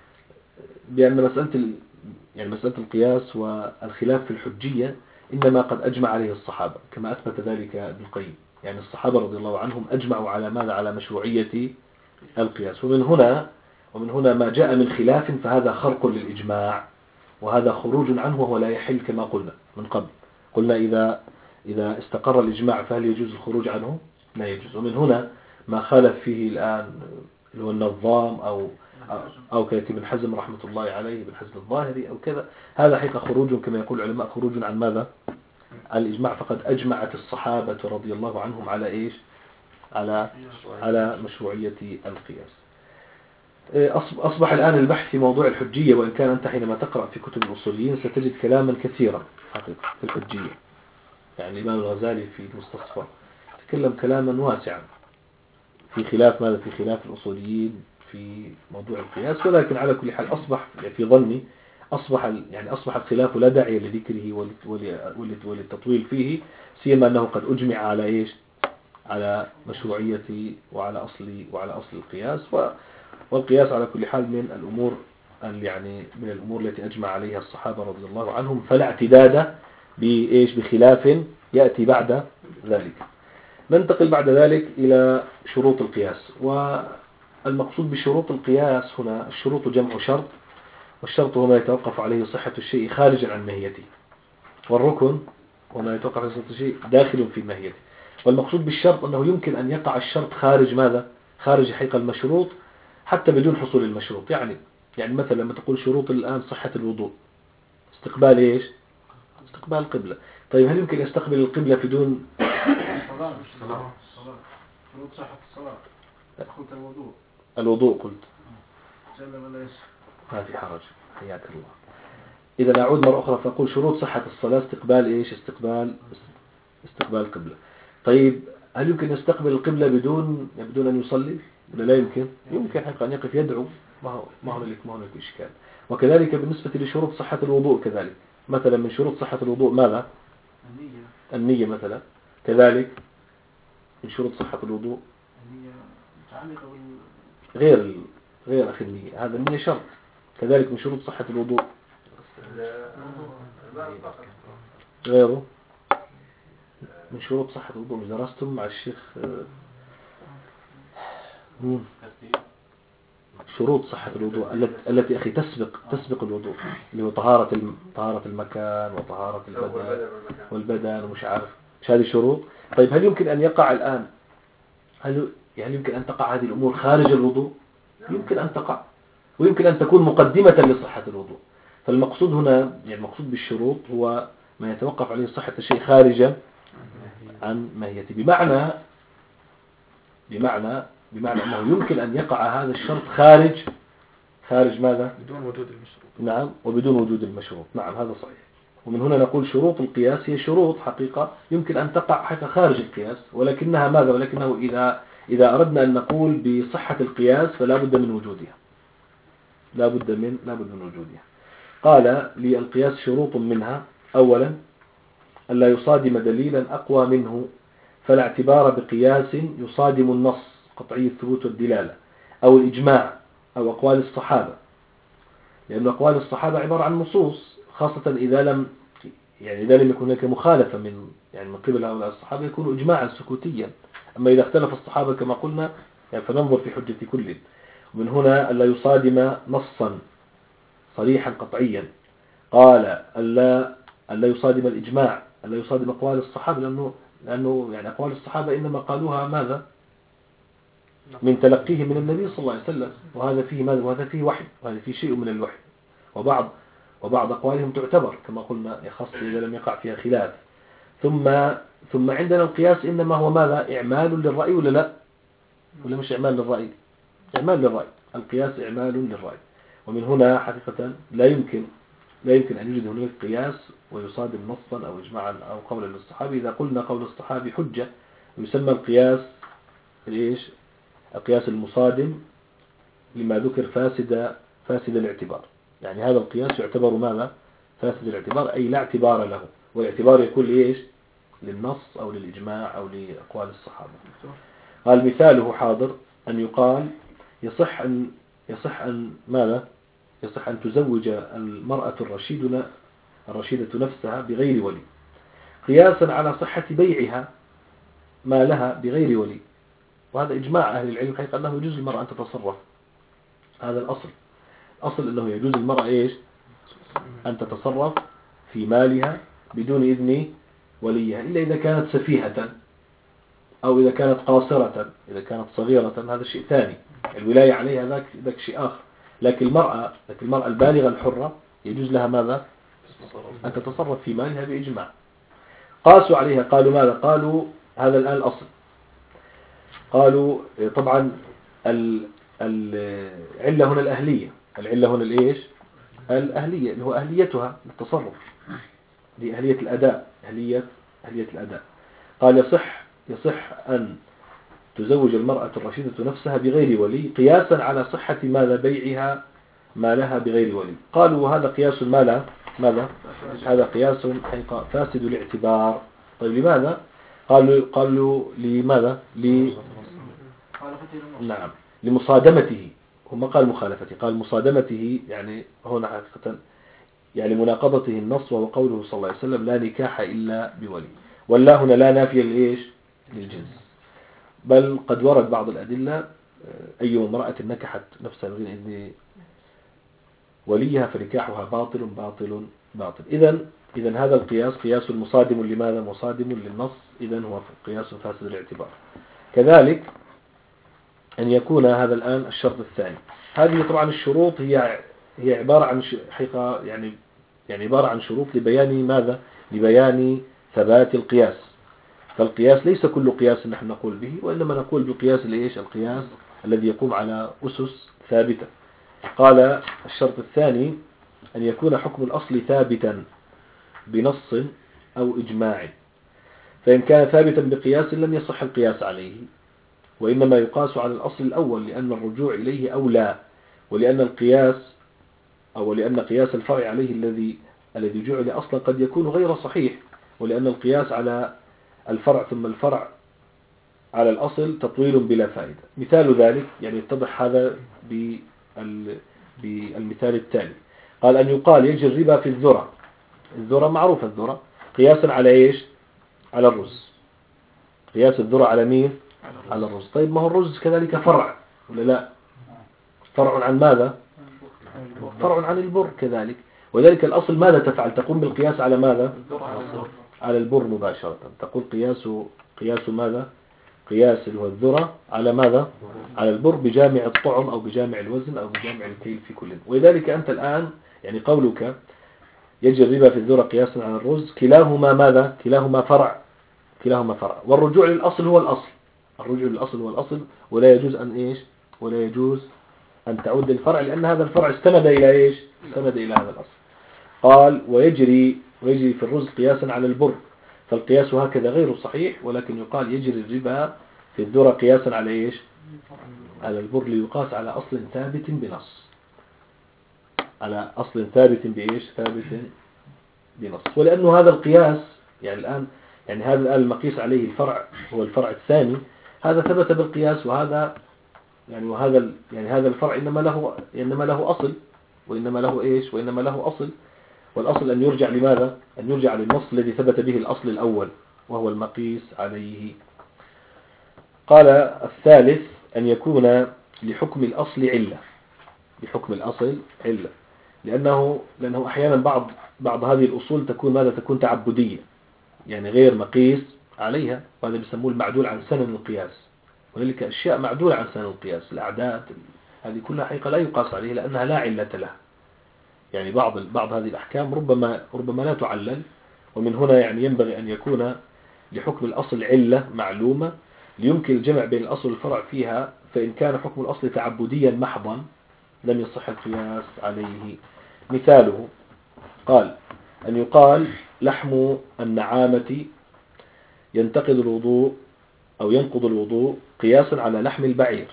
بأن مسألة يعني مسألة القياس والخلاف في الحجية إنما قد أجمع عليه الصحابة كما أثبت ذلك ابن القيم. يعني الصحابة رضي الله عنهم أجمعوا على ماذا؟ على مشروعية القياس. ومن هنا ومن هنا ما جاء من خلاف فهذا خرق للإجماع، وهذا خروج عنه وهو لا يحل كما قلنا من قبل. قلنا إذا إذا استقر الإجماع فهل يجوز الخروج عنه؟ لا يجوز. ومن هنا ما خالف فيه الآن اللي هو النظام أو أو كابن حزم رحمة الله عليه، ابن حزم الظاهري أو كذا، هذا حقيقة خروج كما يقول العلماء، خروج عن ماذا؟ عن الإجماع. فقد أجمعت الصحابة رضي الله عنهم على إيش؟ على على مشروعية القياس. أصبح الآن البحث في موضوع الحجية، وإن كان أنت حينما تقرأ في كتب الأصوليين ستجد كلاما كثيرا حقيقة في الحجية. يعني الإمام الغزالي في المستصفى تكلم كلاما واسعا في خلاف ماذا؟ في خلاف الأصوليين في موضوع القياس. ولكن على كل حال أصبح في ظني أصبح يعني أصبح الخلاف لا داعي لذكره وللتطويل فيه، سيما أنه قد أجمع على إيش؟ على مشروعية وعلى أصل وعلى أصل القياس. والقياس على كل حال من الأمور يعني من الأمور التي أجمع عليها الصحابة رضي الله عنهم، فلا اعتداد بإيش؟ بخلاف يأتي بعد ذلك. ننتقل بعد ذلك إلى شروط القياس. والمقصود بشروط القياس هنا الشروط جمع شرط، والشرط هو ما يتوقف عليه صحة الشيء خارجا عن ماهيته، والركن هو ما يتوقف عليه صحة الشيء داخل في ماهيته. والمقصود بالشرط أنه يمكن أن يقع الشرط خارج ماذا؟ خارج حقيقة المشروط حتى بدون حصول المشروط. يعني يعني مثلا لما تقول شروط الآن صحة الوضوء، استقبال إيش؟ استقبال القبلة. طيب هل يمكن يستقبل القبلة بدون الصلاة؟ الصلاة شروط صحة الصلاة. قلت الوضوء. الوضوء قلت سلم ولا يس ما في حرج، حياك الله. إذا أعود مرة أخرى فأقول شروط صحة الصلاة استقبال إيش؟ استقبال استقبال القبلة. طيب هل يمكن يستقبل القبلة بدون بدون أن يصلي؟ ولا لا يمكن؟ يمكن حقا أن يقف يدعو، ما هو ما هو لك ما هو لك إشكال. وكذلك بالنسبة لشروط صحة الوضوء كذلك، مثلا من شروط صحة الوضوء ماذا؟ النية. النية مثلا. كذلك من شروط صحة الوضوء النية متعلقة بال غير غير أخي النية، هذا النية شرط. كذلك من شروط صحة الوضوء غيره من شروط صحة الوضوء. مش درستم مع الشيخ مم. شروط صحة الوضوء التي التي أخي تسبق تسبق الوضوء، اللي هو طهارة الم... طهارة المكان وطهارة البدن والبدن ومش عارف، مش هذه شروط؟ طيب هل يمكن أن يقع الآن، هل يعني يمكن أن تقع هذه الأمور خارج الوضوء؟ يمكن أن تقع، ويمكن أن تكون مقدمة لصحة الوضوء. فالمقصود هنا يعني المقصود بالشروط هو ما يتوقف عليه صحة الشيء خارجا عن ماهيته، بمعنى بمعنى بمعنى أنه يمكن أن يقع هذا الشرط خارج خارج ماذا؟ بدون وجود المشروط. نعم، وبدون وجود المشروط. نعم هذا صحيح. ومن هنا نقول شروط القياس هي شروط حقيقة يمكن أن تقع حتى خارج القياس، ولكنها ماذا؟ ولكنه إذا إذا أردنا أن نقول بصحة القياس فلا بد من وجودها، لا بد من لا بد من وجودها. قال للقياس شروط منها: أولا ألا يصادم دليلا أقوى منه، فلا اعتبار بقياس يصادم النص قطعي الثبوت والدلالة أو الإجماع أو أقوال الصحابة، لأن أقوال الصحابة عبارة عن نصوص، خاصة إذا لم يعني إذا لم يكن هناك مخالفة من يعني من قبل هؤلاء الصحابة يكون إجماعا سكوتيا. أما إذا اختلف الصحابة كما قلنا يعني فننظر في حجة كل. ومن هنا ألا يصادم نصا صريحا قطعيا. قال ألا ألا يصادم الإجماع، ألا يصادم أقوال الصحابة، لأنه لأنه يعني أقوال الصحابة إنما قالوها ماذا؟ من تلقيه من النبي صلى الله عليه وسلم، وهذا فيه ماذا؟ وهذا فيه وحي، وهذا فيه شيء من الوحي. وبعض وبعض أقوالهم تعتبر كما قلنا خاصة إذا لم يقع فيها خلاف. ثم ثم عندنا القياس إنما هو ماذا؟ إعمال للرأي ولا لا؟ ولا مش إعمال للرأي؟ إعمال للرأي. القياس إعمال للرأي. ومن هنا حقيقة لا يمكن لا يمكن أن يوجد هناك قياس ويصادم نصا أو إجماعا أو قولا للصحابي. إذا قلنا قول الصحابي حجة يسمى القياس الإيش؟ القياس المصادم لما ذكر فاسد فاسد الاعتبار. يعني هذا القياس يعتبر ماذا؟ فاسد الاعتبار، أي لا اعتبار له، والاعتبار يكون إيش؟ للنص أو للإجماع أو لأقوال الصحابة. قال مثاله حاضر أن يقال يصح أن يصح أن ماذا؟ يصح أن تزوج المرأة الرشيدة الرشيدة نفسها بغير ولي، قياسا على صحة بيعها ما لها بغير ولي. وهذا إجماع أهل العلم حقيقة أنه يجوز للمرأة أن تتصرف. هذا الأصل، أصل أنه يجوز للمرأة إيش؟ أن تتصرف في مالها بدون إذن وليها، إلا إذا كانت سفيهة أو إذا كانت قاصرة. إذا كانت صغيرة هذا شيء ثاني، الولاية عليها ذاك ذاك شيء آخر. لكن المرأة لكن المرأة البالغة الحرة يجوز لها ماذا؟ أن تتصرف في مالها بإجماع. قاسوا عليها، قالوا ماذا؟ قالوا هذا الآن الأصل. قالوا طبعا العلة هنا الأهلية، العلة هنا الإيش؟ الأهلية، اللي هو أهليتها للتصرف، لأهلية الأداء، أهلية أهلية الأداء. قال يصح يصح أن تزوج المرأة الرشيدة نفسها بغير ولي، قياسا على صحة ماذا؟ بيعها ما لها بغير ولي. قالوا وهذا قياس ما لا ماذا؟ هذا قياس حقيقة فاسد الاعتبار. طيب لماذا؟ قالوا قالوا لماذا؟ ل نعم لمصادمته. هم قال مخالفته، قال مصادمته، يعني هنا حقيقة يعني مناقضته النص، وهو قوله صلى الله عليه وسلم لا نكاح إلا بولي. ولا هنا لا نافية لإيش؟ للجنس، بل قد ورد بعض الأدلة أي امرأة نكحت نفسها بغير إذن وليها فنكاحها باطل باطل باطل. إذن إذن هذا القياس قياس مصادم لماذا؟ مصادم للنص، إذن هو قياس فاسد الاعتبار. كذلك أن يكون هذا الآن الشرط الثاني. هذه طبعا الشروط هي هي عبارة عن حقيقة يعني يعني عبارة عن شروط لبيان ماذا؟ لبيان ثبات القياس. فالقياس ليس كل قياس نحن نقول به، وإنما نقول بالقياس الإيش؟ القياس الذي يقوم على أسس ثابتة. قال الشرط الثاني أن يكون حكم الأصل ثابتا بنص أو إجماع، فإن كان ثابتا بقياس لم يصح القياس عليه، وإنما يقاس على الأصل الأول لأن الرجوع إليه أولى، ولأن القياس أو لأن قياس الفرع عليه الذي الذي جعل أصلا قد يكون غير صحيح، ولأن القياس على الفرع ثم الفرع على الأصل تطويل بلا فائدة. مثال ذلك يعني يتضح هذا بالمثال التالي. قال أن يقال يجري الربا في الذرة، الذرة معروفة الذرة، قياسا على إيش؟ على الرز. قياس الذرة على مين؟ على الرز. طيب ما هو الرز كذلك فرع ولا لا؟ فرع عن ماذا؟ فرع عن البر كذلك، وذلك الأصل ماذا تفعل؟ تقوم بالقياس على ماذا؟ على البر مباشرة. تقول قياس قياس ماذا؟ قياس اللي هو الذرة على ماذا؟ على البر بجامع الطعم أو بجامع الوزن أو بجامع الكيل في كل. ولذلك أنت الآن يعني قولك يجري الربا في الذرة قياسا على الرز، كلاهما ماذا؟ كلاهما فرع، كلاهما فرع، والرجوع للأصل هو الأصل، الرجوع للأصل هو الأصل، ولا يجوز أن إيش؟ ولا يجوز أن تعود للفرع، لأن هذا الفرع استند إلى إيش؟ استند إلى هذا الأصل. قال ويجري ويجري في الرز قياسا على البر، فالقياس هكذا غير صحيح، ولكن يقال يجري الربا في الذرة قياسا على إيش؟ على البر، ليقاس على أصل ثابت بنص، على أصل ثابت بإيش؟ ثابت بنص. ولأنه هذا القياس يعني الآن يعني هذا الآن المقيس عليه الفرع هو الفرع الثاني، هذا ثبت بالقياس، وهذا يعني وهذا يعني هذا الفرع إنما له إنما له أصل، وإنما له إيش؟ وإنما له أصل، والأصل أن يرجع لماذا؟ أن يرجع للنص الذي ثبت به الأصل الأول وهو المقيس عليه. قال الثالث أن يكون لحكم الأصل علة، لحكم الأصل علة، لأنه لأنه أحيانا بعض بعض هذه الأصول تكون ماذا؟ تكون تعبدية، يعني غير مقيس عليها، وهذا بيسموه المعدول عن سنن القياس. ولذلك أشياء معدولة عن سنن القياس، الأعداد هذه كلها حقيقة لا يقاس عليها لأنها لا علة لها. يعني بعض بعض هذه الأحكام ربما ربما لا تعلل، ومن هنا يعني ينبغي أن يكون لحكم الأصل علة معلومة ليمكن الجمع بين الأصل والفرع فيها، فإن كان حكم الأصل تعبديا محضا لم يصح القياس عليه. مثاله قال أن يقال لحم النعامة ينتقض الوضوء أو ينقض الوضوء قياسا على لحم البعير،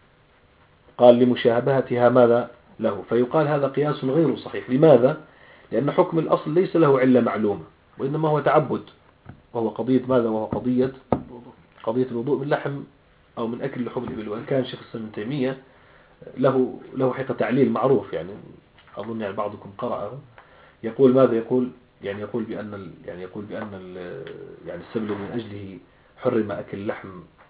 قال لمشابهتها ماذا له، فيقال هذا قياس غير صحيح. لماذا؟ لأن حكم الأصل ليس له علة معلومة، وإنما هو تعبد، وهو قضية ماذا؟ وهو قضية قضية الوضوء من لحم أو من أكل لحوم الإبل. وإن كان شيخ الإسلام ابن تيمية له له حقيقة تعليل معروف، يعني أظن يعني بعضكم قرأه، يقول ماذا؟ يقول يعني يقول بأن ال يعني يقول بأن ال يعني السبب من أجله حرم أكل لحم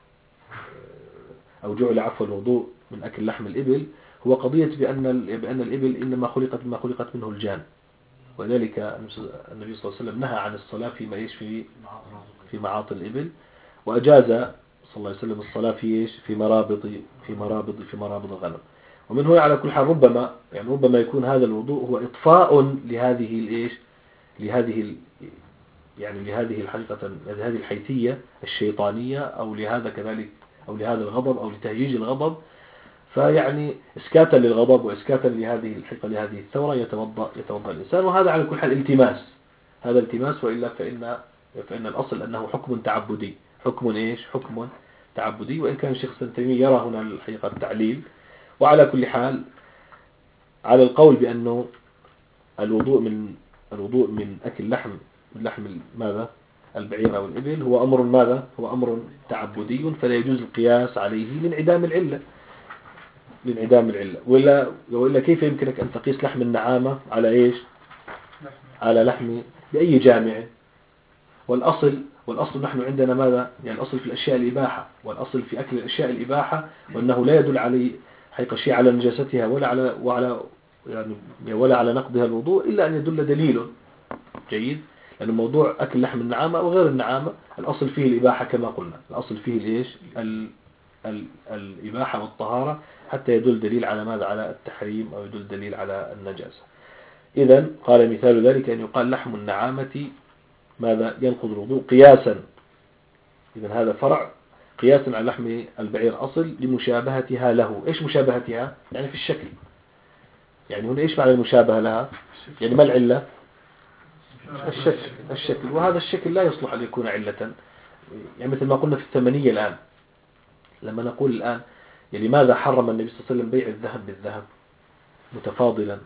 أو جعل عفو الوضوء من أكل لحم الإبل هو قضية بأن بأن الإبل إنما خلقت ما خلقت منه الجان، وذلك النبي صلى الله عليه وسلم نهى عن الصلاة في ما في في معاطن الإبل، وأجاز صلى الله عليه وسلم الصلاة في إيش؟ في مرابط في مرابط في مرابط الغنم. ومن هنا على كل حال ربما يعني ربما يكون هذا الوضوء هو إطفاء لهذه الإيش؟ لهذه يعني لهذه الحقيقة هذه الحيثية الشيطانية، أو لهذا كذلك أو لهذا الغضب أو لتهييج الغضب، فيعني إسكاتا للغضب وإسكاتا لهذه الحقيقة لهذه الثورة يتوضأ يتوضأ الإنسان. وهذا على كل حال التماس، هذا التماس، وإلا فإن فإن الأصل أنه حكم تعبدي، حكم إيش؟ حكم تعبدي، وإن كان الشيخ ابن تيمية يرى هنا الحقيقة التعليل. وعلى كل حال على القول بأنه الوضوء من الوضوء من أكل لحم من لحم ماذا؟ البعير أو الإبل هو أمر ماذا؟ هو أمر تعبدي، فلا يجوز القياس عليه لانعدام العلة، لانعدام العلة. ولا وإلا كيف يمكنك أن تقيس لحم النعامة على إيش؟ على لحم بأي جامع؟ والأصل والأصل نحن عندنا ماذا؟ يعني الأصل في الأشياء الإباحة، والأصل في أكل الأشياء الإباحة، وأنه لا يدل عليه حقيقة شيء على نجاستها ولا على وعلى يعني ولا على نقضها الوضوء إلا أن يدل دليل جيد. لأن يعني موضوع أكل لحم النعامة أو غير النعامة الأصل فيه الإباحة كما قلنا، الأصل فيه الإيش؟ ال ال الإباحة والطهارة، حتى يدل دليل على ماذا؟ على التحريم أو يدل دليل على النجاسة. إذن قال مثال ذلك أن يقال لحم النعامة ماذا؟ ينقض الوضوء قياسا، إذن هذا فرع قياسا على لحم البعير أصل لمشابهتها له. إيش مشابهتها؟ يعني في الشكل، يعني هنا إيش معنى المشابهة لها؟ يعني ما العلة؟ الشكل الشكل وهذا الشكل لا يصلح أن يكون علة. يعني مثل ما قلنا في الثمنية الآن، لما نقول الآن يعني لماذا حرم النبي صلى الله عليه وسلم بيع الذهب بالذهب متفاضلا؟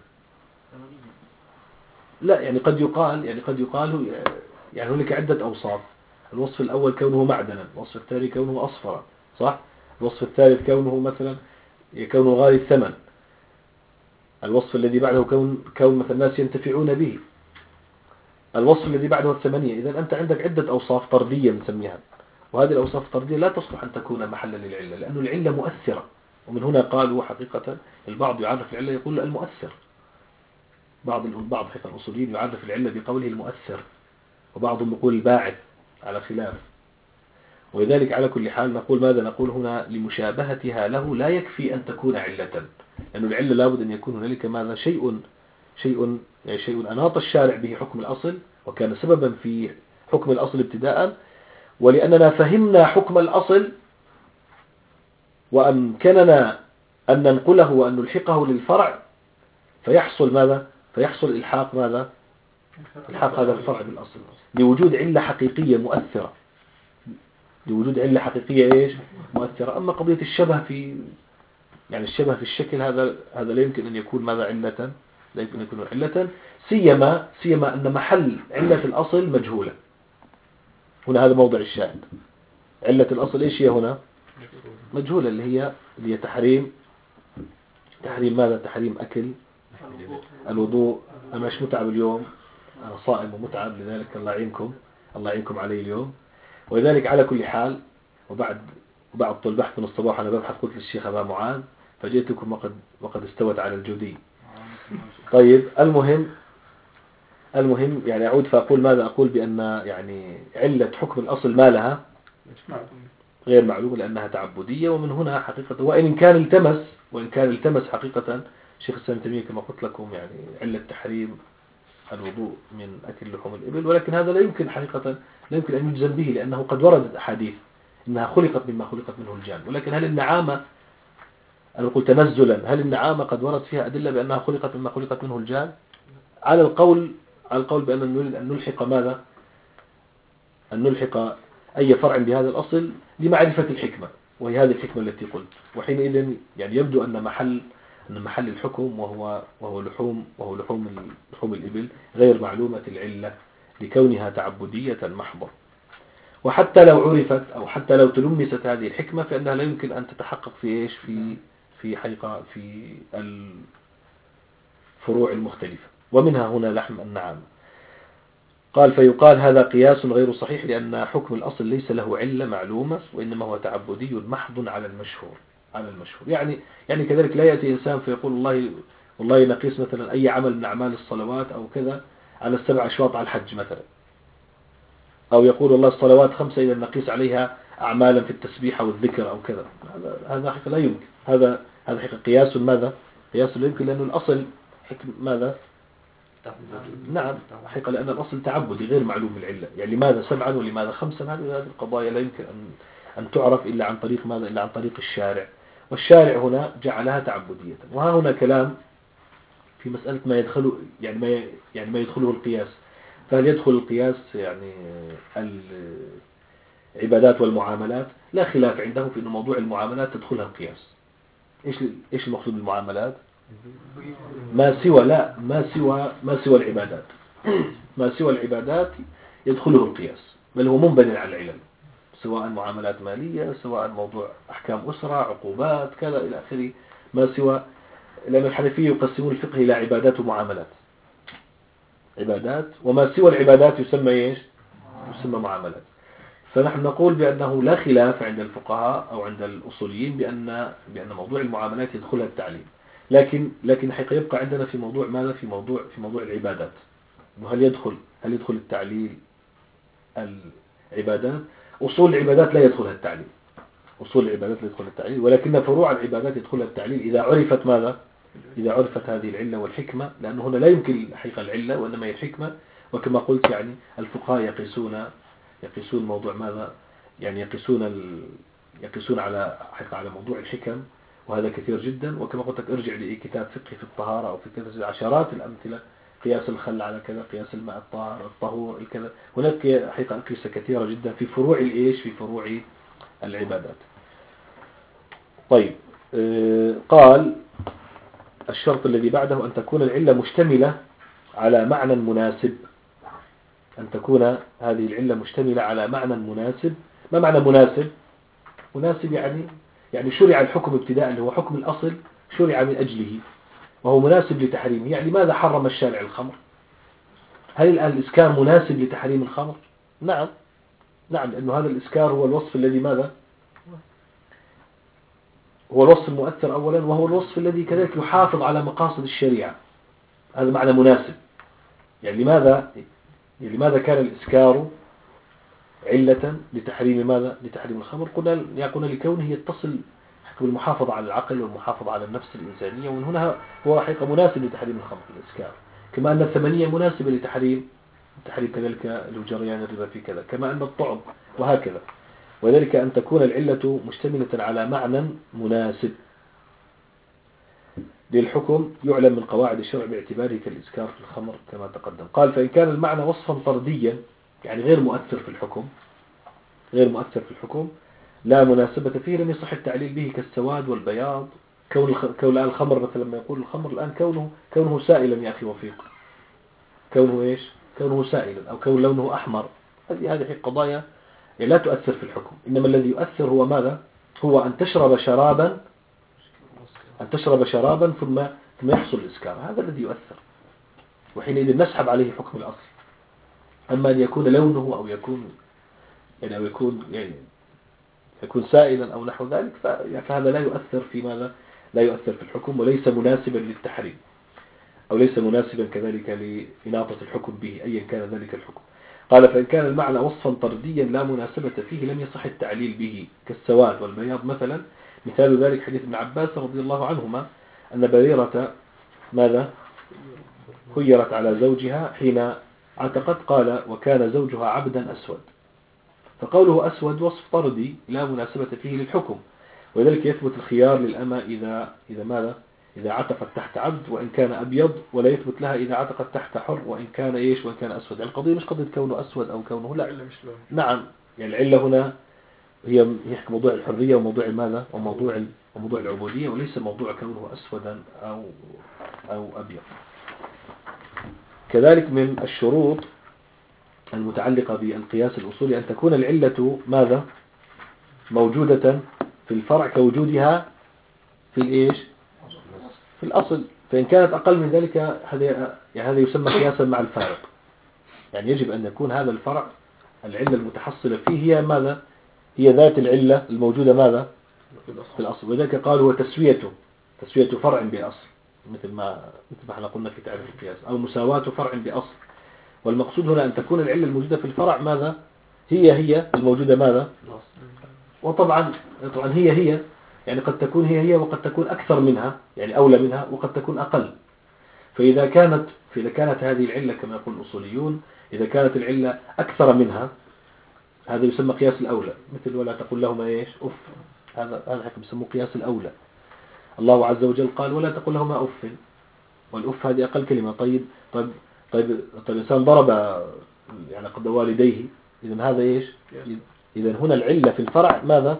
لا يعني قد يقال يعني قد يقال يعني هناك عدة أوصاف. الوصف الأول كونه معدنا، الوصف الثاني كونه أصفرا، صح؟ الوصف الثالث كونه مثلا كونه غالي الثمن، الوصف الذي بعده كون كون مثلا الناس ينتفعون به، الوصف الذي بعده الثمنية. إذا أنت عندك عدة أوصاف طردية نسميها، وهذه الأوصاف الطردية لا تصلح أن تكون محلا للعلة، لأن العلة مؤثرة. ومن هنا قالوا حقيقة البعض يعرف العلة يقول المؤثر، بعض بعض حتى الأصوليين يعرف العلة بقوله المؤثر، وبعضهم يقول الباعث على خلاف. ولذلك على كل حال نقول ماذا نقول هنا؟ لمشابهتها له لا يكفي أن تكون علة، لأن العلة لابد أن يكون هنالك ماذا؟ شيء شيء يعني شيء أناط الشارع به حكم الأصل وكان سببا في حكم الأصل ابتداء، ولأننا فهمنا حكم الأصل وأمكننا أن ننقله وأن نلحقه للفرع، فيحصل ماذا؟ فيحصل إلحاق ماذا؟ إلحاق هذا الفرع بالأصل لوجود علة حقيقية مؤثرة، لوجود علة حقيقية إيش؟ مؤثرة. أما قضية الشبه في يعني الشبه في الشكل هذا هذا لا يمكن أن يكون ماذا؟ علة، لا يمكن أن يكون علة، سيما سيما أن محل علة الأصل مجهولة. هنا هذا موضع الشاهد. علة الأصل إيش هي هنا؟ مجهولة، اللي هي اللي هي تحريم تحريم ماذا؟ تحريم أكل الوضوء. أنا مش متعب اليوم، أنا صائم ومتعب، لذلك الله يعينكم الله يعينكم علي اليوم. ولذلك على كل حال وبعد وبعد طول بحث من الصباح أنا ببحث، قلت للشيخ أبا معاذ فجئتكم وقد وقد استوت على الجودي. طيب المهم المهم يعني أعود فأقول ماذا؟ أقول بأن يعني علة حكم الأصل ما لها غير معلومة لأنها تعبدية. ومن هنا حقيقة وإن كان التمس وإن كان التمس حقيقة شيخ الإسلام ابن تيمية كما قلت لكم يعني علة تحريم الوضوء من أكل لحوم الإبل، ولكن هذا لا يمكن حقيقة لا يمكن أن يجزم به، لأنه قد وردت أحاديث إنها خلقت مما خلقت منه الجان. ولكن هل النعامة، أنا قلت تنزلا، هل النعامة قد ورد فيها أدلة بأنها خلقت مما خلقت منه الجان؟ على القول على القول بأن نريد أن نلحق ماذا؟ أن نلحق أي فرع بهذا الأصل لمعرفة الحكمة، وهي هذه الحكمة التي قلت. وحينئذ يعني يبدو أن محل أن محل الحكم وهو وهو لحوم وهو لحوم لحوم الإبل غير معلومة العلة لكونها تعبدية محضة. وحتى لو عرفت أو حتى لو تلمست هذه الحكمة فإنها لا يمكن أن تتحقق في إيش في في حقيقة في الفروع المختلفة، ومنها هنا لحم النعام. قال فيقال هذا قياس غير صحيح لأن حكم الأصل ليس له علة معلومة وإنما هو تعبدي محض على المشهور على المشهور. يعني يعني كذلك لا يأتي إنسان فيقول والله والله نقيس مثلا أي عمل من أعمال الصلوات أو كذا على السبع أشواط على الحج مثلا، أو يقول والله الصلوات خمسة إذا نقيس عليها أعمالا في التسبيح أو الذكر أو كذا. هذا هذا حقيقة لا يمكن، هذا هذا حقيقة قياس ماذا؟ قياس لا يمكن، لأنه الأصل حكم ماذا؟ نعم حقيقة، لأن الأصل تعبدي غير معلوم العلة. يعني لماذا سبعا ولماذا خمسا؟ هذه القضايا لا يمكن أن أن تعرف إلا عن طريق ماذا؟ إلا عن طريق الشارع، والشارع هنا جعلها تعبدية. وها هنا كلام في مسألة ما يدخل يعني ما يعني ما يدخله القياس. فهل يدخل القياس يعني العبادات والمعاملات؟ لا خلاف عندهم في أن موضوع المعاملات تدخلها القياس. إيش إيش المقصود بالمعاملات؟ ما سوى لا ما سوى ما سوى العبادات ما سوى العبادات يدخله القياس، بل هو منبني على العلم، سواء معاملات مالية، سواء موضوع أحكام أسرة، عقوبات، كذا إلى آخره. ما سوى، لأن الحنفية يقسمون الفقه إلى عبادات ومعاملات، عبادات وما سوى العبادات يسمى إيش؟ يسمى معاملات. فنحن نقول بأنه لا خلاف عند الفقهاء أو عند الأصوليين بأن بأن موضوع المعاملات يدخلها التعليم، لكن لكن حقيقة يبقى عندنا في موضوع ماذا؟ في موضوع في موضوع العبادات، هل يدخل هل يدخل التعليل العبادات؟ أصول العبادات لا يدخلها التعليل، أصول العبادات لا يدخلها التعليل، ولكن فروع العبادات يدخلها التعليل إذا عرفت ماذا؟ إذا عرفت هذه العلة والحكمة، لأنه هنا لا يمكن حقيقة العلة وإنما هي الحكمة. وكما قلت يعني الفقهاء يقيسون يقيسون موضوع ماذا؟ يعني يقيسون ال... يقيسون على حقيقة على موضوع الحكم وهذا كثير جدا. وكما قلت لك ارجع لكتاب فقهي في الطهارة أو في كذا عشرات الأمثلة، قياس الخل على كذا، قياس الماء الطاهر الطهور الكذا. هناك حقيقة أقيسة كثيرة جدا في فروع الإيش، في فروع العبادات. طيب قال الشرط الذي بعده أن تكون العلة مشتملة على معنى مناسب، أن تكون هذه العلة مشتملة على معنى مناسب. ما معنى مناسب؟ مناسب يعني يعني شرع الحكم ابتداء اللي هو حكم الأصل شرع من أجله وهو مناسب لتحريمه. يعني ماذا حرم الشارع الخمر؟ هل الآن الإسكار مناسب لتحريم الخمر؟ نعم نعم، لأنه هذا الإسكار هو الوصف الذي ماذا؟ هو الوصف المؤثر أولا، وهو الوصف الذي كذلك يحافظ على مقاصد الشريعة. هذا معنى مناسب. يعني لماذا يعني لماذا كان الإسكار علة لتحريم ماذا؟ لتحريم الخمر. قلنا يقولون لكونه يتصل حكم المحافظة على العقل والمحافظة على النفس الإنسانية، ومن هنا هو حقيقة مناسب لتحريم الخمر الإسكار. كما أن الثمنية مناسبة لتحريم تحريم كذلك جريان الربا في كذا، كما أن الطعم وهكذا. وذلك أن تكون العلة مشتملة على معنى مناسب للحكم يعلم من قواعد الشرع باعتباره كالإسكار في الخمر كما تقدم. قال فإن كان المعنى وصفا طرديا يعني غير مؤثر في الحكم غير مؤثر في الحكم لا مناسبة فيه لم يصح التعليل به كالسواد والبياض. كون الخ... كون الآن الخمر مثلا لما يقول الخمر الآن كونه كونه سائلا يا أخي وفيق، كونه إيش؟ كونه سائلا أو كون لونه أحمر، هذه هذه قضايا لا تؤثر في الحكم. إنما الذي يؤثر هو ماذا؟ هو أن تشرب شرابا أن تشرب شرابا ثم ثم يحصل الإسكار، هذا الذي يؤثر، وحينئذ نسحب عليه حكم الأصل. أما أن يكون لونه أو يكون يعني أو يكون يعني يكون سائلا أو نحو ذلك فهذا لا يؤثر في ماذا؟ لا يؤثر في الحكم وليس مناسبا للتحريم أو ليس مناسبا كذلك لإناطة الحكم به أيا كان ذلك الحكم. قال فإن كان المعنى وصفا طرديا لا مناسبة فيه لم يصح التعليل به كالسواد والبياض مثلا. مثال ذلك حديث ابن عباس رضي الله عنهما أن بريرة ماذا؟ خيرت على زوجها حين اعتقد، قال وكان زوجها عبدا أسود. فقوله أسود وصف طردي لا مناسبة فيه للحكم، ولذلك يثبت الخيار للأمة إذا إذا ماذا؟ إذا عتقت تحت عبد وإن كان أبيض، ولا يثبت لها إذا عتقت تحت حر وإن كان إيش وإن كان أسود. يعني القضية مش قضية كونه أسود أو كونه لا. نعم، يعني العلة هنا هي يحكي موضوع الحرية وموضوع ماذا؟ وموضوع وموضوع العبودية، وليس موضوع كونه أسودا أو أو أبيض. كذلك من الشروط المتعلقة بالقياس الأصولي أن تكون العلة ماذا؟ موجودة في الفرع كوجودها في الإيش؟ في الأصل. فإن كانت أقل من ذلك هذا يعني هذا يسمى قياسا مع الفارق. يعني يجب أن يكون هذا الفرع العلة المتحصلة فيه هي ماذا؟ هي ذات العلة الموجودة ماذا؟ في الأصل. وذلك قال هو تسويته تسوية فرع بأصل، مثل ما مثل ما احنا قلنا في تعريف القياس، أو مساواة فرع بأصل. والمقصود هنا أن تكون العلة الموجودة في الفرع ماذا؟ هي هي الموجودة ماذا؟ وطبعا طبعا هي هي يعني قد تكون هي هي وقد تكون أكثر منها يعني أولى منها وقد تكون أقل. فإذا كانت فإذا كانت هذه العلة كما يقول الأصوليون إذا كانت العلة أكثر منها هذا يسمى قياس الأولى، مثل ولا تقول لهما إيش أف، هذا هذا حكم يسموه قياس الأولى. الله عز وجل قال ولا تقول لهما أف، والأف هذه أقل كلمة. طيب طيب طيب طيب إنسان ضرب يعني قد والديه، إذن هذا إيش؟ إذن هنا العلة في الفرع ماذا؟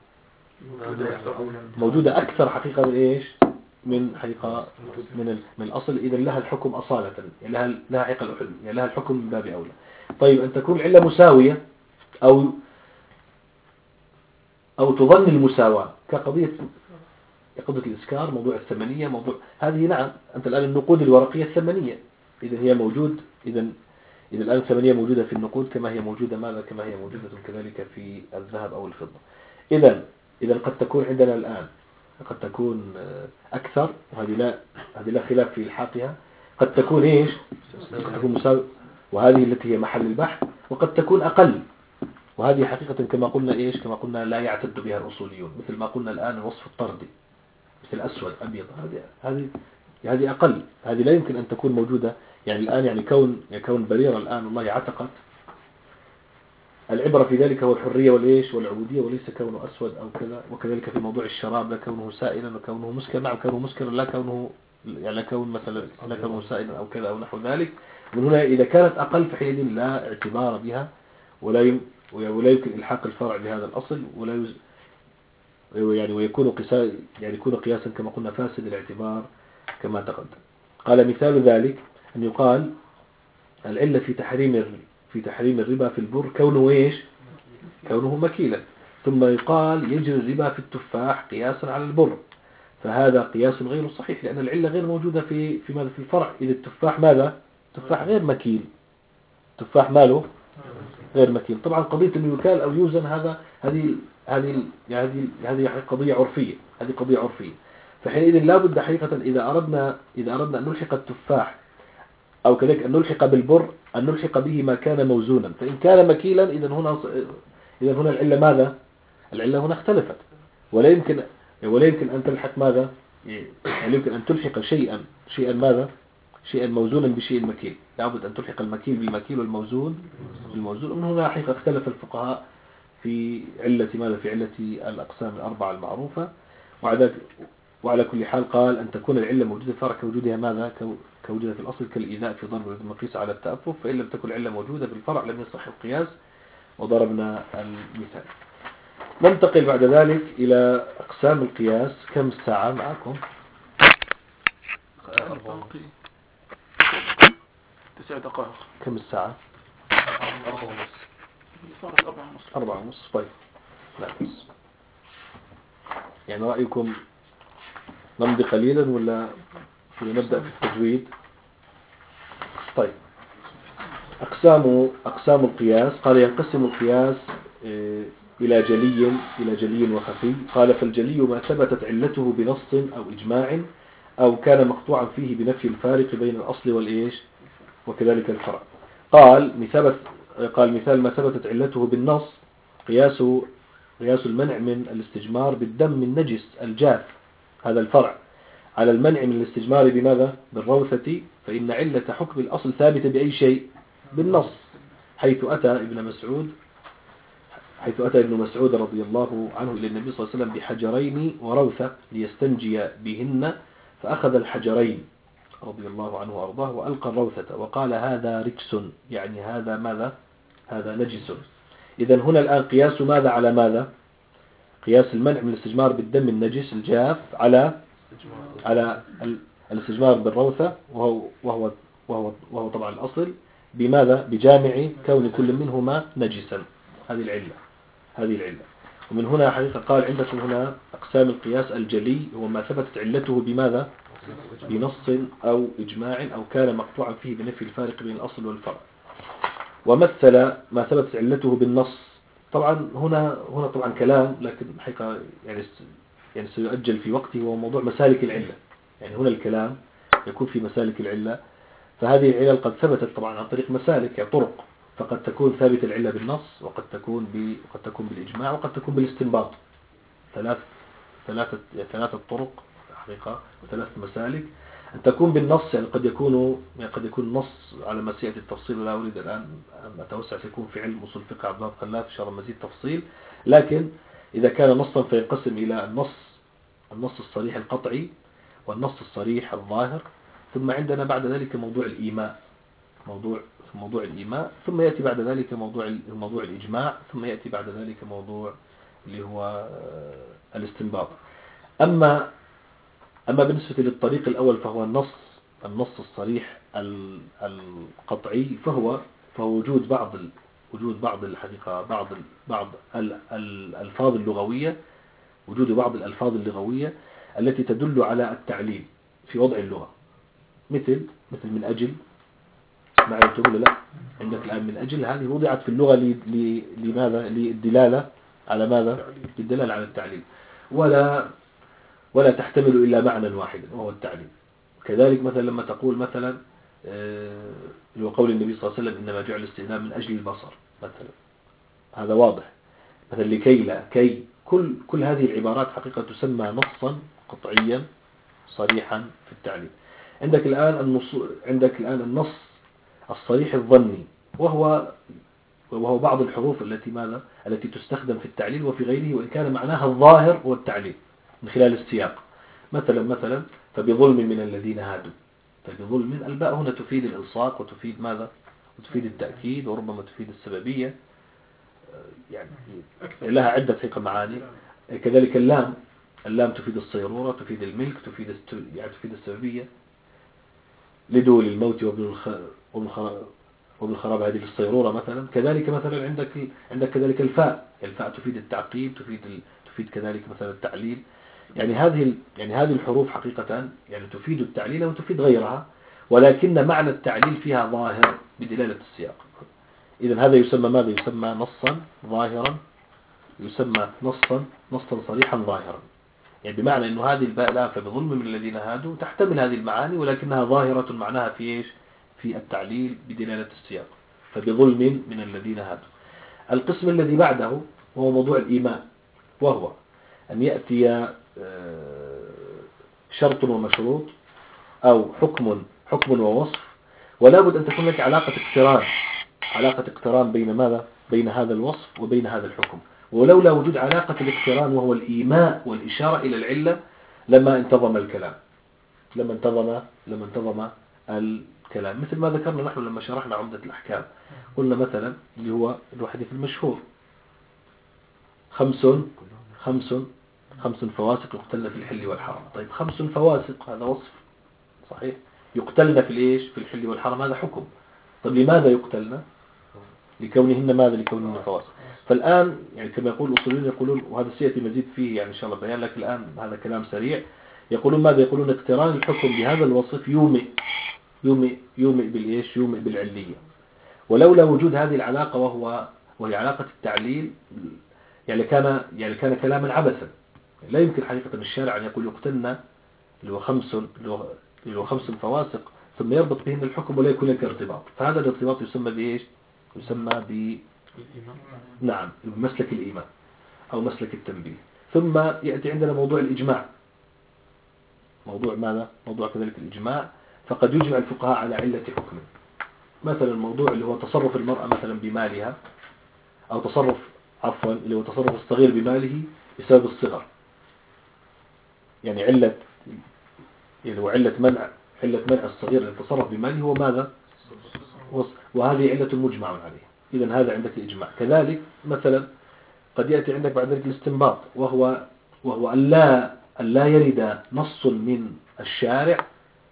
موجودة أكثر حقيقة من إيش؟ من حقيقة من من الأصل. إذن لها الحكم أصالة، يعني لها لها حقيقة يعني لها الحكم من باب أولى. طيب أن تكون العلة مساوية أو أو تظن المساواة كقضية قضية الإسكار، موضوع الثمنية، موضوع هذه نعم. أنت الآن النقود الورقية الثمنية إذا هي موجود إذا إذا الآن الثمنية موجودة في النقود كما هي موجودة ماذا؟ كما هي موجودة كذلك في الذهب أو الفضة. إذا إذا قد تكون عندنا الآن قد تكون أكثر، وهذه لا هذه لا خلاف في إلحاقها. قد تكون إيش؟ قد تكون مساوية، وهذه التي هي محل البحث. وقد تكون أقل، وهذه حقيقة كما قلنا إيش؟ كما قلنا لا يعتد بها الأصوليون، مثل ما قلنا الآن الوصف الطردي مثل أسود أبيض، هذه هذه هذه أقل، هذه لا يمكن أن تكون موجودة. يعني الآن يعني كون يعني كون بريرة الآن والله عتقت العبرة في ذلك هو الحرية والإيش والعبودية، وليس كونه أسود أو كذا. وكذلك في موضوع الشراب، لا كونه سائلا وكونه مسكرا، نعم كونه مسكرا، لا كونه يعني لا كون مثلا لا كونه سائلا أو كذا أو نحو ذلك. من هنا إذا كانت أقل فحينئذ لا اعتبار بها، ولا يم ولا يمكن إلحاق الفرع بهذا الأصل، ولا يز يعني ويكون قياسا يعني يكون قياسا كما قلنا فاسد الاعتبار كما تقدم. قال مثال ذلك أن يقال العلة في تحريم في تحريم الربا في البر كونه ايش؟ كونه مكيلا، ثم يقال يجري الربا في التفاح قياسا على البر، فهذا قياس غير صحيح، لأن العلة غير موجودة في في ماذا في الفرع. إذا التفاح ماذا؟ تفاح غير مكيل، تفاح ماله غير مكيل. طبعا قضية انه يكال أو يوزن هذا هذه هذه هذه هذه قضية عرفية، هذه قضية عرفية. فحينئذ لا بد حقيقة إذا أردنا إذا أردنا أن نلحق التفاح أو كذلك أن نلحق بالبر أن نلحق به ما كان موزونا. فإن كان مكيلا إذا هنا إذا هنا العلة ماذا؟ العلة هنا اختلفت، ولا يمكن ولا يمكن أن تلحق ماذا؟ يعني يمكن أن تلحق شيئا شيئا ماذا؟ شيئا موزونا بشيء مكيل، لابد أن تلحق المكيل بالمكيل والموزون بالموزون. ومن هنا حقيقة اختلف الفقهاء في علة ماذا؟ في علة الأقسام الأربعة المعروفة. وعلى وعلى كل حال قال أن تكون العلة موجودة في الفرع كوجودها ماذا؟ كوجودها في الأصل، كالإيذاء في ضرب المقيس على التأفف. فإن لم تكن العلة موجودة في الفرع لم يصح القياس، وضربنا المثال. ننتقل بعد ذلك إلى أقسام القياس. كم ساعة معكم؟ تسع دقائق. كم الساعة؟ أربعة ونص. صارت أربعة ونص. أربعة ونص. طيب لا بس يعني رأيكم نمضي قليلا ولا نبدأ في التجويد؟ طيب أقسام أقسام القياس. قال ينقسم القياس إلى جلي إلى جلي وخفي. قال فالجلي ما ثبتت علته بنص أو إجماع أو كان مقطوعا فيه بنفي الفارق بين الأصل والإيش وكذلك الفرع. قال مثال قال مثال ما ثبتت علته بالنص قياس قياس المنع من الاستجمار بالدم النجس الجاف، هذا الفرع، على المنع من الاستجمار بماذا؟ بالروثة. فإن علة حكم الأصل ثابتة بأي شيء؟ بالنص، حيث أتى ابن مسعود حيث أتى ابن مسعود رضي الله عنه إلى النبي صلى الله عليه وسلم بحجرين وروثة ليستنجي بهن، فأخذ الحجرين رضي الله عنه وأرضاه وألقى الروثة وقال هذا ركس، يعني هذا ماذا؟ هذا نجس. إذن هنا الآن قياس ماذا على ماذا؟ قياس المنع من الاستجمار بالدم النجس الجاف على على الاستجمار بالروثة، وهو وهو وهو, وهو طبعا الأصل، بماذا؟ بجامع كون كل منهما نجسا. هذه العلة هذه العلة ومن هنا حقيقة قال عندكم هنا أقسام القياس الجلي هو ما ثبتت علته بماذا؟ بنص أو إجماع أو كان مقطوعا فيه بنفي الفارق بين الأصل والفرع. ومثل ما ثبتت علته بالنص. طبعا هنا هنا طبعا كلام، لكن حقيقة يعني يعني سيؤجل في وقته، وهو موضوع مسالك العلة. يعني هنا الكلام يكون في مسالك العلة، فهذه العلل قد ثبتت طبعا عن طريق مسالك يعني طرق، فقد تكون ثابت العلة بالنص، وقد تكون ب وقد تكون بالإجماع، وقد تكون بالاستنباط. ثلاث ثلاثة يعني ثلاثة طرق حقيقة وثلاث مسالك. أن تكون بالنص يعني قد يكون يعني قد يكون نص على ما سيأتي التفصيل، ولا أريد الآن أن أتوسع، سيكون في علم أصول الفقه عبد الله الخلاف إن شاء الله مزيد تفصيل. لكن إذا كان نصا فينقسم إلى النص النص الصريح القطعي والنص الصريح الظاهر، ثم عندنا بعد ذلك موضوع الإيماء موضوع موضوع الإيماء ثم يأتي بعد ذلك موضوع موضوع الإجماع، ثم يأتي بعد ذلك موضوع اللي هو الاستنباط. أما أما بالنسبة للطريق الأول فهو النص النص الصريح القطعي، فهو فهو وجود بعض وجود بعض الحقيقة بعض بعض الألفاظ اللغوية وجود بعض الألفاظ اللغوية التي تدل على التعليل في وضع اللغة، مثل مثل من أجل، ما عرفتم ولا لا؟ عندك الآن من أجل هذه وضعت في اللغة لماذا؟ للدلالة على ماذا؟ للدلالة على التعليل، ولا ولا تحتمل إلا معنى واحدا وهو التعليل. كذلك مثلا لما تقول مثلا اللي هو قول النبي صلى الله عليه وسلم إنما جعل الاستئذان من أجل البصر مثلا، هذا واضح. مثلا لكي لا كي، كل كل هذه العبارات حقيقة تسمى نصا قطعيا صريحا في التعليل. عندك الآن النص عندك الآن النص الصريح الظني، وهو وهو بعض الحروف التي ماذا التي تستخدم في التعليل وفي غيره، وإن كان معناها الظاهر هو التعليل من خلال السياق. مثلا مثلا فبظلم من الذين هادوا، فبظلم الباء هنا تفيد الإلصاق وتفيد ماذا وتفيد التأكيد وربما تفيد السببية، يعني لها عدة حقيقة معاني. كذلك اللام، اللام تفيد الصيرورة، تفيد الملك، تفيد الست... يعني تفيد السببية. لدول الموت وابن الخراب هذه الصيرورة مثلا. كذلك مثلا عندك عندك كذلك الفاء، الفاء تفيد التعقيب، تفيد ال... تفيد كذلك مثلا التعليل. يعني هذه ال... يعني هذه الحروف حقيقة يعني تفيد التعليل وتفيد غيرها، ولكن معنى التعليل فيها ظاهر بدلالة السياق. إذن هذا يسمى ماذا؟ يسمى نصا ظاهرا، يسمى نصا نصا صريحا ظاهرا. يعني بمعنى أنه هذه الباء لا فبظلم من الذين هادوا تحتمل هذه المعاني، ولكنها ظاهرة معناها في إيش؟ في التعليل بدلالة السياق. فبظلم من الذين هادوا. القسم الذي بعده هو موضوع الإيماء، وهو أن يأتي شرط ومشروط أو حكم حكم ووصف، ولا بد أن تكون لك علاقة اقتران، علاقة اقتران بين ماذا؟ بين هذا الوصف وبين هذا الحكم. ولولا وجود علاقة الاقتران وهو الإيماء والإشارة إلى العلة لما انتظم الكلام، لما انتظم لما انتظم الكلام. مثل ما ذكرنا نحن لما شرحنا عمدة الأحكام، قلنا مثلا اللي هو الحديث المشهور خمس خمس خمس فواسق يقتلن في الحل والحرم. طيب خمس فواسق هذا وصف صحيح، يقتلن في الإيش؟ في الحل والحرم، هذا حكم. طيب لماذا يقتلن؟ لكونهن ماذا؟ لكونهن فواسق. فالآن يعني كما يقول الأصوليون يقولون، وهذا سيأتي مزيد فيه يعني إن شاء الله بيان، لك الآن هذا كلام سريع. يقولون ماذا؟ يقولون اقتران الحكم بهذا الوصف يومئ يومئ يومئ بالإيش؟ يومئ بالعلية. ولولا وجود هذه العلاقة وهو وهي علاقة التعليل يعني كان يعني كان كلاما عبثا. لا يمكن حقيقة الشارع أن يقول يقتلن اللي هو خمس اللي هو خمس فواسق ثم يربط بهن الحكم ولا يكون لك ارتباط. فهذا الارتباط يسمى بإيش؟ يسمى ب نعم مسلك الإيمان أو مسلك التنبيه. ثم يأتي عندنا موضوع الإجماع. موضوع ماذا؟ موضوع كذلك الإجماع. فقد يجمع الفقهاء على علة حكم. مثلا الموضوع اللي هو تصرف المرأة مثلا بمالها، أو تصرف عفوا اللي هو تصرف الصغير بماله بسبب الصغر. يعني علة يعني هو علة منع علة منع الصغير أن يتصرف بماله هو ماذا؟ وهذه علة مجمع عليه. إذن هذا عندك الإجماع. كذلك مثلا قد يأتي عندك بعد ذلك الاستنباط، وهو وهو أن لا أن لا يرد نص من الشارع،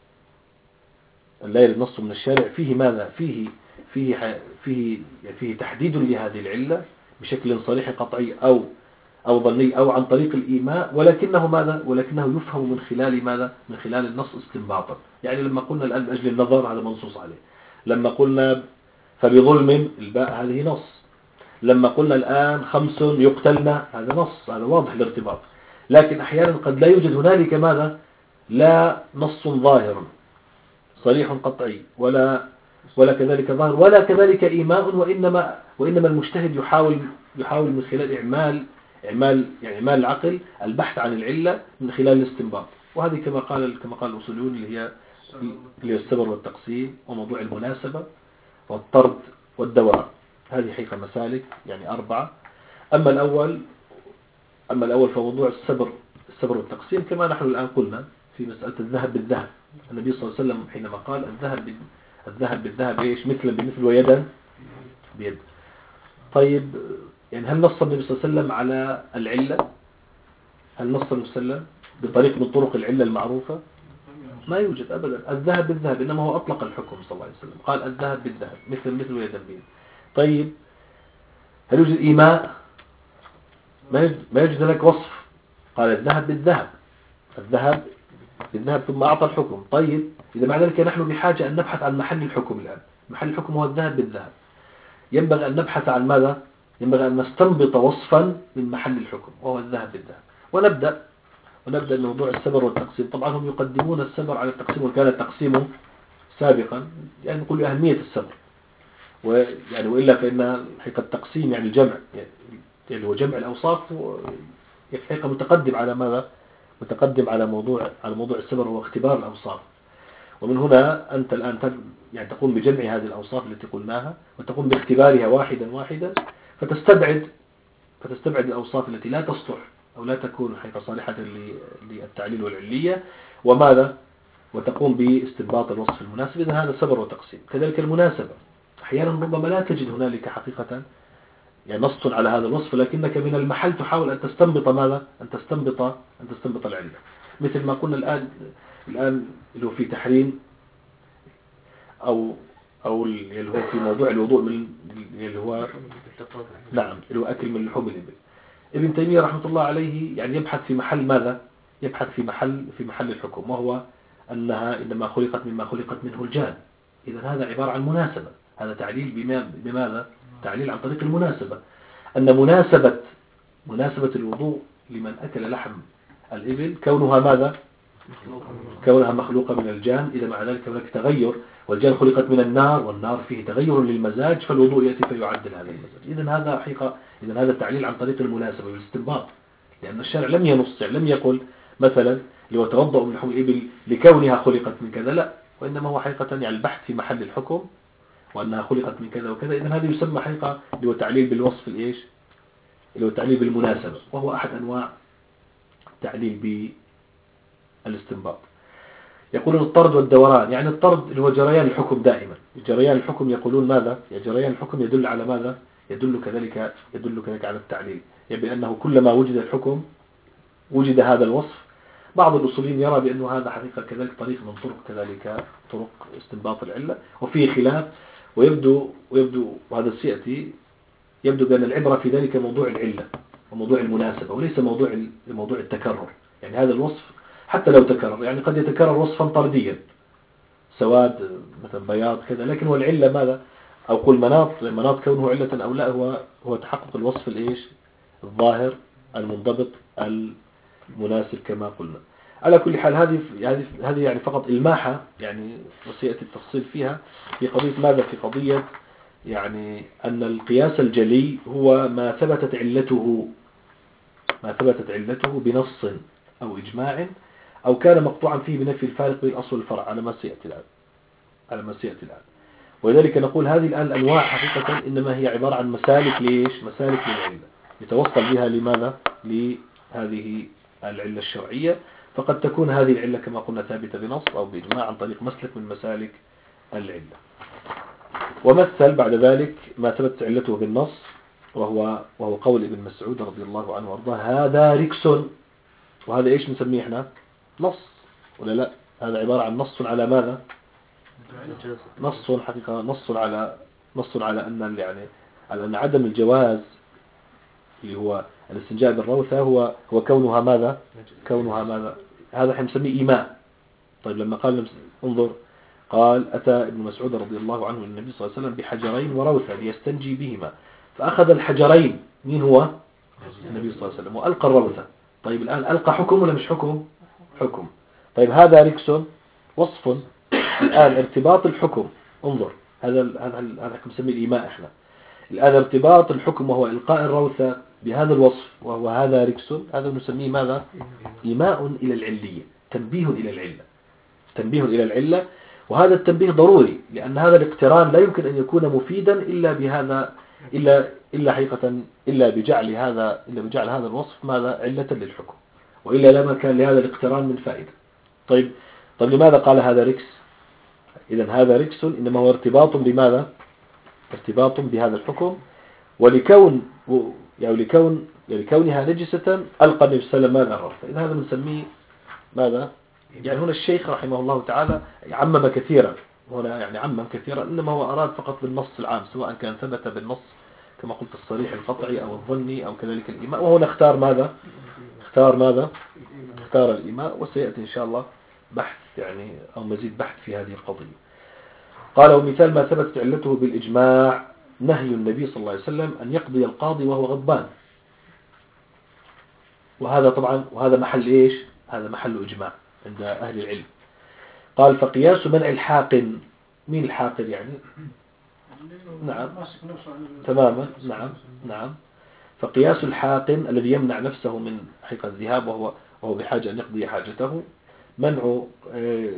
أن لا يرد نص من الشارع فيه ماذا؟ فيه فيه فيه فيه تحديد لهذه العلة بشكل صريح قطعي أو أو ظني أو عن طريق الإيماء، ولكنه ماذا؟ ولكنه يفهم من خلال ماذا؟ من خلال النص استنباطا. يعني لما قلنا الآن من أجل النظر هذا منصوص عليه، لما قلنا فبظلم الباء هذه نص، لما قلنا الآن خمس يقتلن هذا نص، هذا واضح الارتباط. لكن أحيانا قد لا يوجد هنالك ماذا؟ لا نص ظاهر صريح قطعي ولا ولا كذلك ظاهر ولا كذلك إيماء، وإنما وإنما المجتهد يحاول يحاول من خلال إعمال إعمال يعني إعمال العقل البحث عن العلة من خلال الاستنباط. وهذه كما قال كما قال الأصوليون اللي هي اللي هي السبر والتقسيم وموضوع المناسبة والطرد والدوام. هذه حقيقة مسالك يعني أربعة. أما الأول أما الأول فموضوع السبر السبر والتقسيم كما نحن الآن قلنا في مسألة الذهب بالذهب. النبي صلى الله عليه وسلم حينما قال الذهب الذهب بالذهب إيش؟ مثلا بمثل ويدا بيد. طيب يعني هل نص النبي صلى الله عليه وسلم على العلة؟ هل نص النبي صلى الله عليه وسلم بطريق من طرق العلة المعروفة؟ ما يوجد أبدا. الذهب بالذهب، إنما هو أطلق الحكم صلى الله عليه وسلم، قال الذهب بالذهب مثل مثل ويدا بيد. طيب هل يوجد إيماء؟ ما يوجد لك وصف، قال الذهب بالذهب الذهب بالذهب ثم أعطى الحكم. طيب إذا مع ذلك نحن بحاجة أن نبحث عن محل الحكم الآن. محل الحكم هو الذهب بالذهب. ينبغي أن نبحث عن ماذا؟ ينبغي أن نستنبط وصفا من محل الحكم وهو الذهب بالذهب. ونبدأ ونبدأ موضوع السبر والتقسيم. طبعا هم يقدمون السبر على التقسيم، وكان التقسيم سابقا يعني نقول أهمية السبر، ويعني وإلا فإن حقيقة التقسيم يعني الجمع يعني هو جمع الأوصاف حقيقة متقدم على ماذا؟ متقدم على موضوع على موضوع السبر هو اختبار الأوصاف. ومن هنا أنت الآن تب- يعني تقوم بجمع هذه الأوصاف التي قلناها وتقوم باختبارها واحدا واحدا فتستبعد فتستبعد الأوصاف التي لا تصلح أو لا تكون حقيقة صالحة ل- للتعليل والعلية وماذا وتقوم باستنباط الوصف المناسب. إذن هذا سبر وتقسيم. كذلك المناسبة أحيانا ربما لا تجد هنالك حقيقة يعني نص على هذا الوصف لكنك من المحل تحاول أن تستنبط ماذا أن تستنبط أن تستنبط العلة مثل ما قلنا الآن الآن اللي هو في تحريم أو أو اللي هو في موضوع الوضوء من اللي هو نعم اللي هو أكل من لحوم الإبل. ابن تيمية رحمة الله عليه يعني يبحث في محل ماذا يبحث في محل في محل الحكم وهو أنها إنما خلقت مما خلقت منه الجان. إذا هذا عبارة عن مناسبة هذا تعليل بما بماذا تعليل عن طريق المناسبة أن مناسبة مناسبة الوضوء لمن أكل لحم الإبل كونها ماذا كونها مخلوقة من الجان. إذا مع ذلك هناك تغير والجان خلقت من النار والنار فيه تغير للمزاج فالوضوء يأتي فيعدل هذا المزاج. إذا هذا حقيقة إذا هذا التعليل عن طريق المناسبة والاستنباط لأن الشارع لم ينص لم يقل مثلا لو توضأ من لحوم الإبل لكونها خلقت من كذا لا وإنما هو حقيقة يعني البحث في محل الحكم وأنها خلقت من كذا وكذا. إذا هذا يسمى حقيقة اللي هو تعليل بالوصف الإيش اللي هو تعليل بالمناسبة وهو أحد أنواع تعليل بالاستنباط. يقولون الطرد والدوران يعني الطرد اللي هو جريان الحكم دائما جريان الحكم يقولون ماذا يعني جريان الحكم يدل على ماذا يدل كذلك يدل كذلك على التعليل يعني بأنه كلما وجد الحكم وجد هذا الوصف. بعض الأصوليين يرى بأنه هذا حقيقة كذلك طريق من طرق كذلك طرق استنباط العلة وفيه خلاف ويبدو ويبدو وهذا سيأتي يبدو بأن العبرة في ذلك موضوع العلة وموضوع المناسبة وليس موضوع موضوع التكرر. يعني هذا الوصف حتى لو تكرر يعني قد يتكرر وصفا طرديا سواد مثلا بياض كذا لكن هو العلة ماذا أو قل مناط مناط كونه علة أو لا هو هو تحقق الوصف الإيش الظاهر المنضبط المناسب كما قلنا. على كل حال هذه هذه هذه يعني فقط الماحة يعني وسيأتي التفصيل فيها في قضية ماذا في قضية يعني أن القياس الجلي هو ما ثبتت علته ما ثبتت علته بنص أو إجماع أو كان مقطوعا فيه بنفي الفارق بين الأصل والفرع على ما سيأتي الآن على ما سيأتي الآن. ولذلك نقول هذه الآن الأنواع حقيقة إنما هي عبارة عن مسالك ليش مسالك للعلة يتوصل بها لماذا لهذه العلة الشرعية. فقد تكون هذه العلة كما قلنا ثابتة بنص أو بإجماع عن طريق مسلك من مسالك العلة. ومثل بعد ذلك ما ثبت علته بالنص وهو وهو قول ابن مسعود رضي الله عنه وارضاه هذا ركس. وهذا ايش نسميه احنا نص ولا لا هذا عبارة عن نص على ماذا نص حقيقة نص على نص على أن يعني على أن عدم الجواز اللي هو الاستنجاء بالروثة هو هو كونها ماذا كونها ماذا هذا احنا نسميه إيماء. طيب لما قال انظر قال أتى ابن مسعود رضي الله عنه للنبي صلى الله عليه وسلم بحجرين وروثة ليستنجي بهما فأخذ الحجرين مين هو النبي صلى الله عليه وسلم وألقى الروثة. طيب الآن ألقى حكم ولا مش حكم حكم. طيب هذا ركس وصف. الآن ارتباط الحكم انظر هذا هذا هذا نسميه الإيماء احنا. الآن ارتباط الحكم وهو إلقاء الروثة بهذا الوصف وهو هذا ركس هذا نسميه ماذا إيماء إلى العلية تنبيه إلى العلة تنبيه إلى العلة. وهذا التنبيه ضروري لأن هذا الاقتران لا يمكن أن يكون مفيدا إلا بهذا إلا إلا حقيقة إلا بجعل هذا إلا بجعل هذا الوصف ماذا علة للحكم وإلا لا مكان لهذا الاقتران من فائدة. طيب طيب لماذا قال هذا ركس؟ إذن هذا ركس إنما هو ارتباط بماذا ارتباط بهذا الحكم ولكون يعني لكون يعني لكونها نجسة ألقى النبي صلى الله عليه وسلم ماذا الروثة. إذن هذا بنسميه ماذا يعني هنا الشيخ رحمه الله تعالى عمم كثيرا هنا يعني عمم كثيرا إنما هو أراد فقط بالنص العام سواء كان ثبت بالنص كما قلت الصريح القطعي أو الظني أو كذلك الإيماء. وهنا اختار ماذا اختار ماذا اختار الإيماء وسيأتي إن شاء الله بحث يعني أو مزيد بحث في هذه القضية. قال ومثال ما ثبتت علته بالإجماع نهي النبي صلى الله عليه وسلم أن يقضي القاضي وهو غضبان. وهذا طبعا وهذا محل إيش هذا محل إجماع عند أهل العلم. قال فقياس منع الحاقن مين الحاقن يعني نعم تماما نعم نعم فقياس الحاقن الذي يمنع نفسه من حقيقة الذهاب وهو وهو بحاجة أن يقضي حاجته منع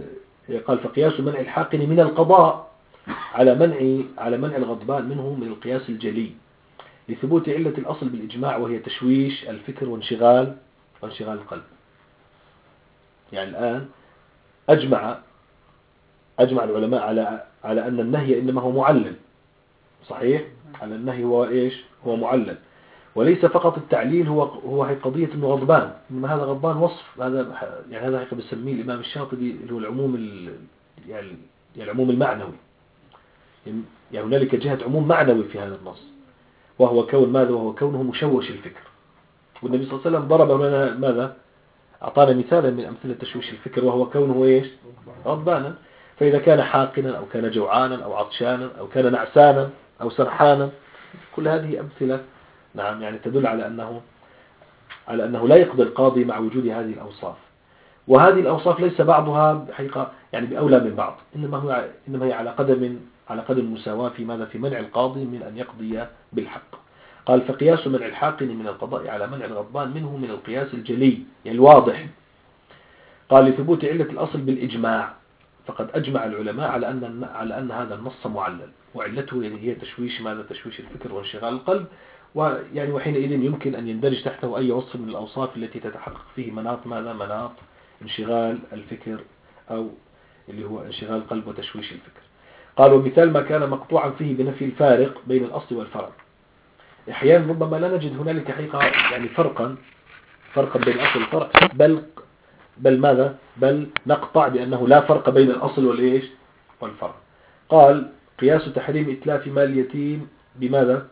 قال فقياس منع الحاقن من القضاء على منع على منع الغضبان منه من القياس الجلي لثبوت علة الأصل بالإجماع، وهي تشويش الفكر وانشغال وانشغال القلب. يعني الآن أجمع أجمع العلماء على على أن النهي إنما هو معلل، صحيح؟ على النهي هو إيش؟ هو معلل، وليس فقط التعليل هو هو هي قضية إنه غضبان، إنما هذا غضبان وصف، هذا يعني هذا حقيقة بسميه الإمام الشاطبي اللي هو العموم ال يعني العموم المعنوي. يعني هنالك جهة عموم معنوي في هذا النص، وهو كون ماذا؟ وهو كونه مشوش الفكر. والنبي صلى الله عليه وسلم ضرب لنا ماذا؟ أعطانا مثالا من أمثلة تشويش الفكر، وهو كونه إيش؟ غضبانا. فإذا كان حاقنا أو كان جوعانا أو عطشانا أو كان نعسانا أو سرحانا، كل هذه أمثلة نعم يعني تدل على أنه على أنه لا يقضي القاضي مع وجود هذه الأوصاف. وهذه الأوصاف ليس بعضها بحقيقة يعني بأولى من بعض، إنما هو إنما هي على قدم على قدم المساواة في ماذا؟ في منع القاضي من أن يقضي بالحق. قال فقياس منع الحاقن من القضاء على منع الغضبان منه من القياس الجلي يعني الواضح. قال لثبوت علة الأصل بالإجماع، فقد أجمع العلماء على أن على أن هذا النص معلل، وعلته يعني هي تشويش ماذا؟ تشويش الفكر وانشغال القلب. ويعني وحينئذ يمكن أن يندرج تحته أي وصف من الأوصاف التي تتحقق فيه مناط ماذا؟ مناط انشغال الفكر أو اللي هو انشغال القلب وتشويش الفكر. قال ومثال ما كان مقطوعا فيه بنفي الفارق بين الأصل والفرع. أحيانا ربما لا نجد هنالك حقيقة يعني فرقا فرقا بين الأصل والفرع، بل بل ماذا؟ بل نقطع بأنه لا فرق بين الأصل والإيش؟ والفرع. قال قياس تحريم إتلاف مال اليتيم بماذا؟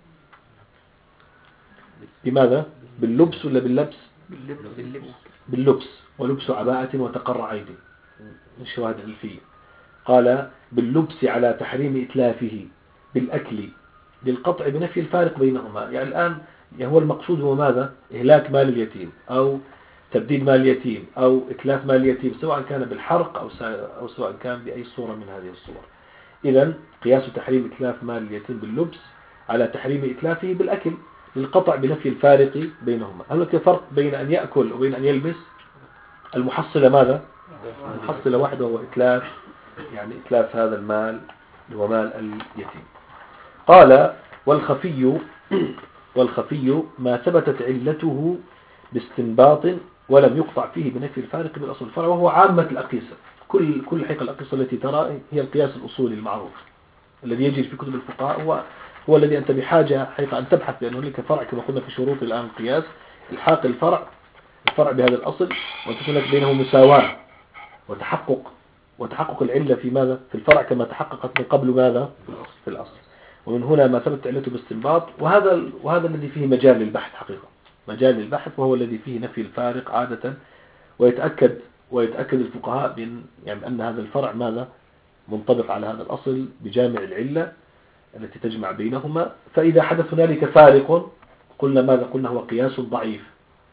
بماذا؟ باللبس ولا باللبس؟ باللبس. باللبس، ولبس عباءة وتقرع عيدي من شواهد الفية. قال باللبس على تحريم إتلافه بالأكل للقطع بنفي الفارق بينهما. يعني الآن هو المقصود هو ماذا؟ إهلاك مال اليتيم أو تبديل مال اليتيم أو إتلاف مال اليتيم، سواء كان بالحرق أو أو سواء كان بأي صورة من هذه الصور. إذن قياس تحريم إتلاف مال اليتيم باللبس على تحريم إتلافه بالأكل للقطع بنفي الفارق بينهما. هل هناك فرق بين أن يأكل وبين أن يلبس؟ المحصلة ماذا؟ المحصلة واحدة، وهو إتلاف يعني إتلاف هذا المال هو مال اليتيم. قال والخفي والخفي ما ثبتت علته باستنباط ولم يقطع فيه بنفي الفارق بالأصل الفرع، وهو عامة الأقيسة. كل كل حقيقة الأقيسة التي ترى هي القياس الأصولي المعروف الذي يجري في كتب الفقهاء، هو هو الذي أنت بحاجة حقيقة أن تبحث بأنه هناك فرع كما قلنا في شروط الآن القياس الحاق الفرع الفرع بهذا الأصل، وتكون لك بينه مساواة وتحقق وتحقق العلة في ماذا؟ في الفرع كما تحققت من قبل ماذا؟ في الأصل. ومن هنا ما ثبت علته باستنباط، وهذا وهذا الذي فيه مجال للبحث حقيقة، مجال للبحث، وهو الذي فيه نفي الفارق عادة، ويتأكد ويتأكد الفقهاء بأن يعني أن هذا الفرع ماذا؟ منطبق على هذا الأصل بجامع العلة التي تجمع بينهما. فإذا حدث هنالك فارق قلنا ماذا؟ قلنا هو قياس ضعيف.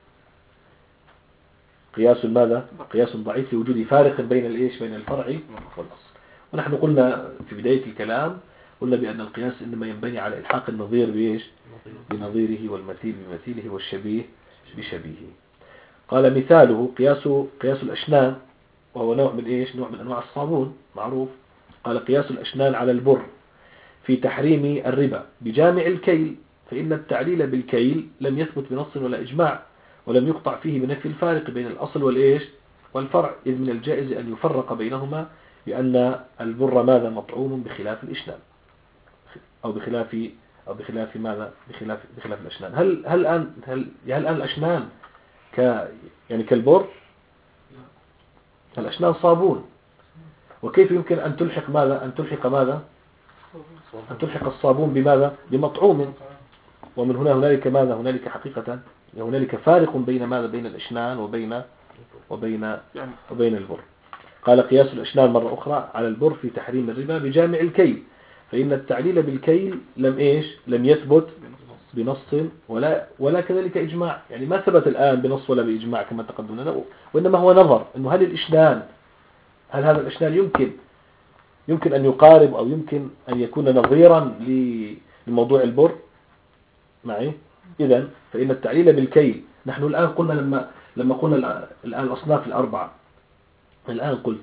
قياس ماذا؟ قياس ضعيف لوجود فارق بين الإيش؟ بين الفرع والأصل. ونحن قلنا في بداية الكلام قلنا بأن القياس إنما ينبني على إلحاق النظير بإيش؟ بنظيره، والمثيل بمثيله، والشبيه بشبيهه. قال مثاله قياس قياس الأشنان، وهو نوع من إيش؟ نوع من أنواع الصابون معروف. قال قياس الأشنان على البر في تحريم الربا بجامع الكيل، فإن التعليل بالكيل لم يثبت بنص ولا إجماع، ولم يقطع فيه بنفي الفارق بين الأصل والإيش؟ والفرع، إذ من الجائز أن يفرق بينهما بأن البر ماذا؟ مطعوم بخلاف الإشنان، أو بخلاف أو بخلاف ماذا؟ بخلاف بخلاف الأشنان. هل هل الآن هل هل الآن الأشنان ك يعني كالبر؟ الأشنان صابون، وكيف يمكن أن تلحق ماذا؟ أن تلحق ماذا؟ أن تلحق الصابون بماذا؟ بمطعوم. ومن هنا هنالك ماذا؟ هنالك حقيقة هنالك فارق بين ماذا؟ بين الأشنان وبين وبين وبين البر. قال قياس الأشنان مرة أخرى على البر في تحريم الربا بجامع الكيل، فإن التعليل بالكيل لم إيش؟ لم يثبت بنص ولا ولا كذلك إجماع، يعني ما ثبت الآن بنص ولا بإجماع كما تقدم لنا، وإنما هو نظر إنه هل الإشنان هل هذا الإشنان يمكن يمكن أن يقارب أو يمكن أن يكون نظيرا لموضوع البر معي. إذن فإن التعليل بالكيل، نحن الآن قلنا لما لما قلنا الآن الأصناف الأربعة، الآن قلت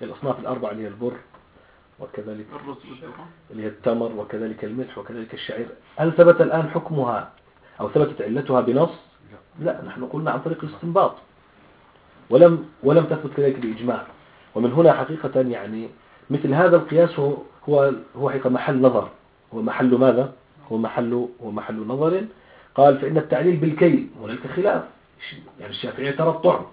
الأصناف الأربعة اللي هي البر وكذلك الرز والذرة. اللي هي التمر وكذلك الملح وكذلك الشعير، هل ثبت الآن حكمها أو ثبتت علتها بنص؟ لا، نحن قلنا عن طريق الاستنباط، ولم ولم تثبت كذلك بإجماع. ومن هنا حقيقة يعني مثل هذا القياس هو هو هو حقيقة محل نظر، هو محل ماذا؟ هو محل هو محل نظر. قال فإن التعليل بالكيل هناك خلاف، يعني الشافعية ترى الطعم،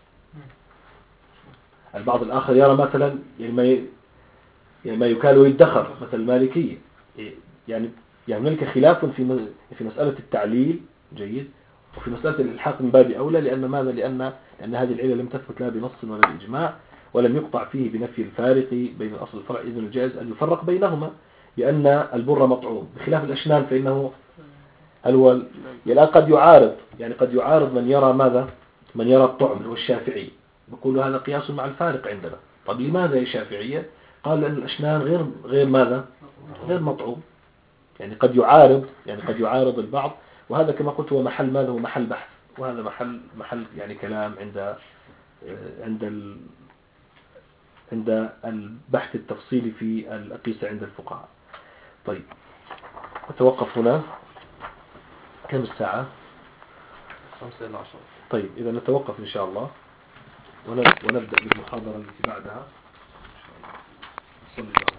البعض الآخر يرى مثلا يعني ما يعني ما يكال ويدخر مثل المالكية. يعني يعني هناك خلاف في في مسألة التعليل جيد، وفي مسألة الإلحاق من باب أولى. لأن ماذا؟ لأن لأن هذه العلة لم تثبت لا بنص ولا بإجماع، ولم يقطع فيه بنفي الفارق بين الأصل والفرع، إذن الجائز أن يفرق بينهما، لأن البر مطعوم بخلاف الأشنان فإنه هل هو يعني قد يعارض يعني قد يعارض من يرى ماذا؟ من يرى الطعم هو الشافعي، يقول هذا قياس مع الفارق عندنا. طب لماذا يا شافعية؟ قال لأن الأشنان غير غير ماذا؟ غير مطعوم. يعني قد يعارض يعني قد يعارض البعض، وهذا كما قلت هو محل ماذا؟ هو محل بحث، وهذا محل محل يعني كلام عند عند ال عند البحث التفصيلي في الأقيسة عند الفقهاء. طيب نتوقف هنا. كم الساعة؟ خمسة إلى عشرة. طيب إذا نتوقف إن شاء الله ونبدأ بالمحاضرة التي بعدها. صلى الله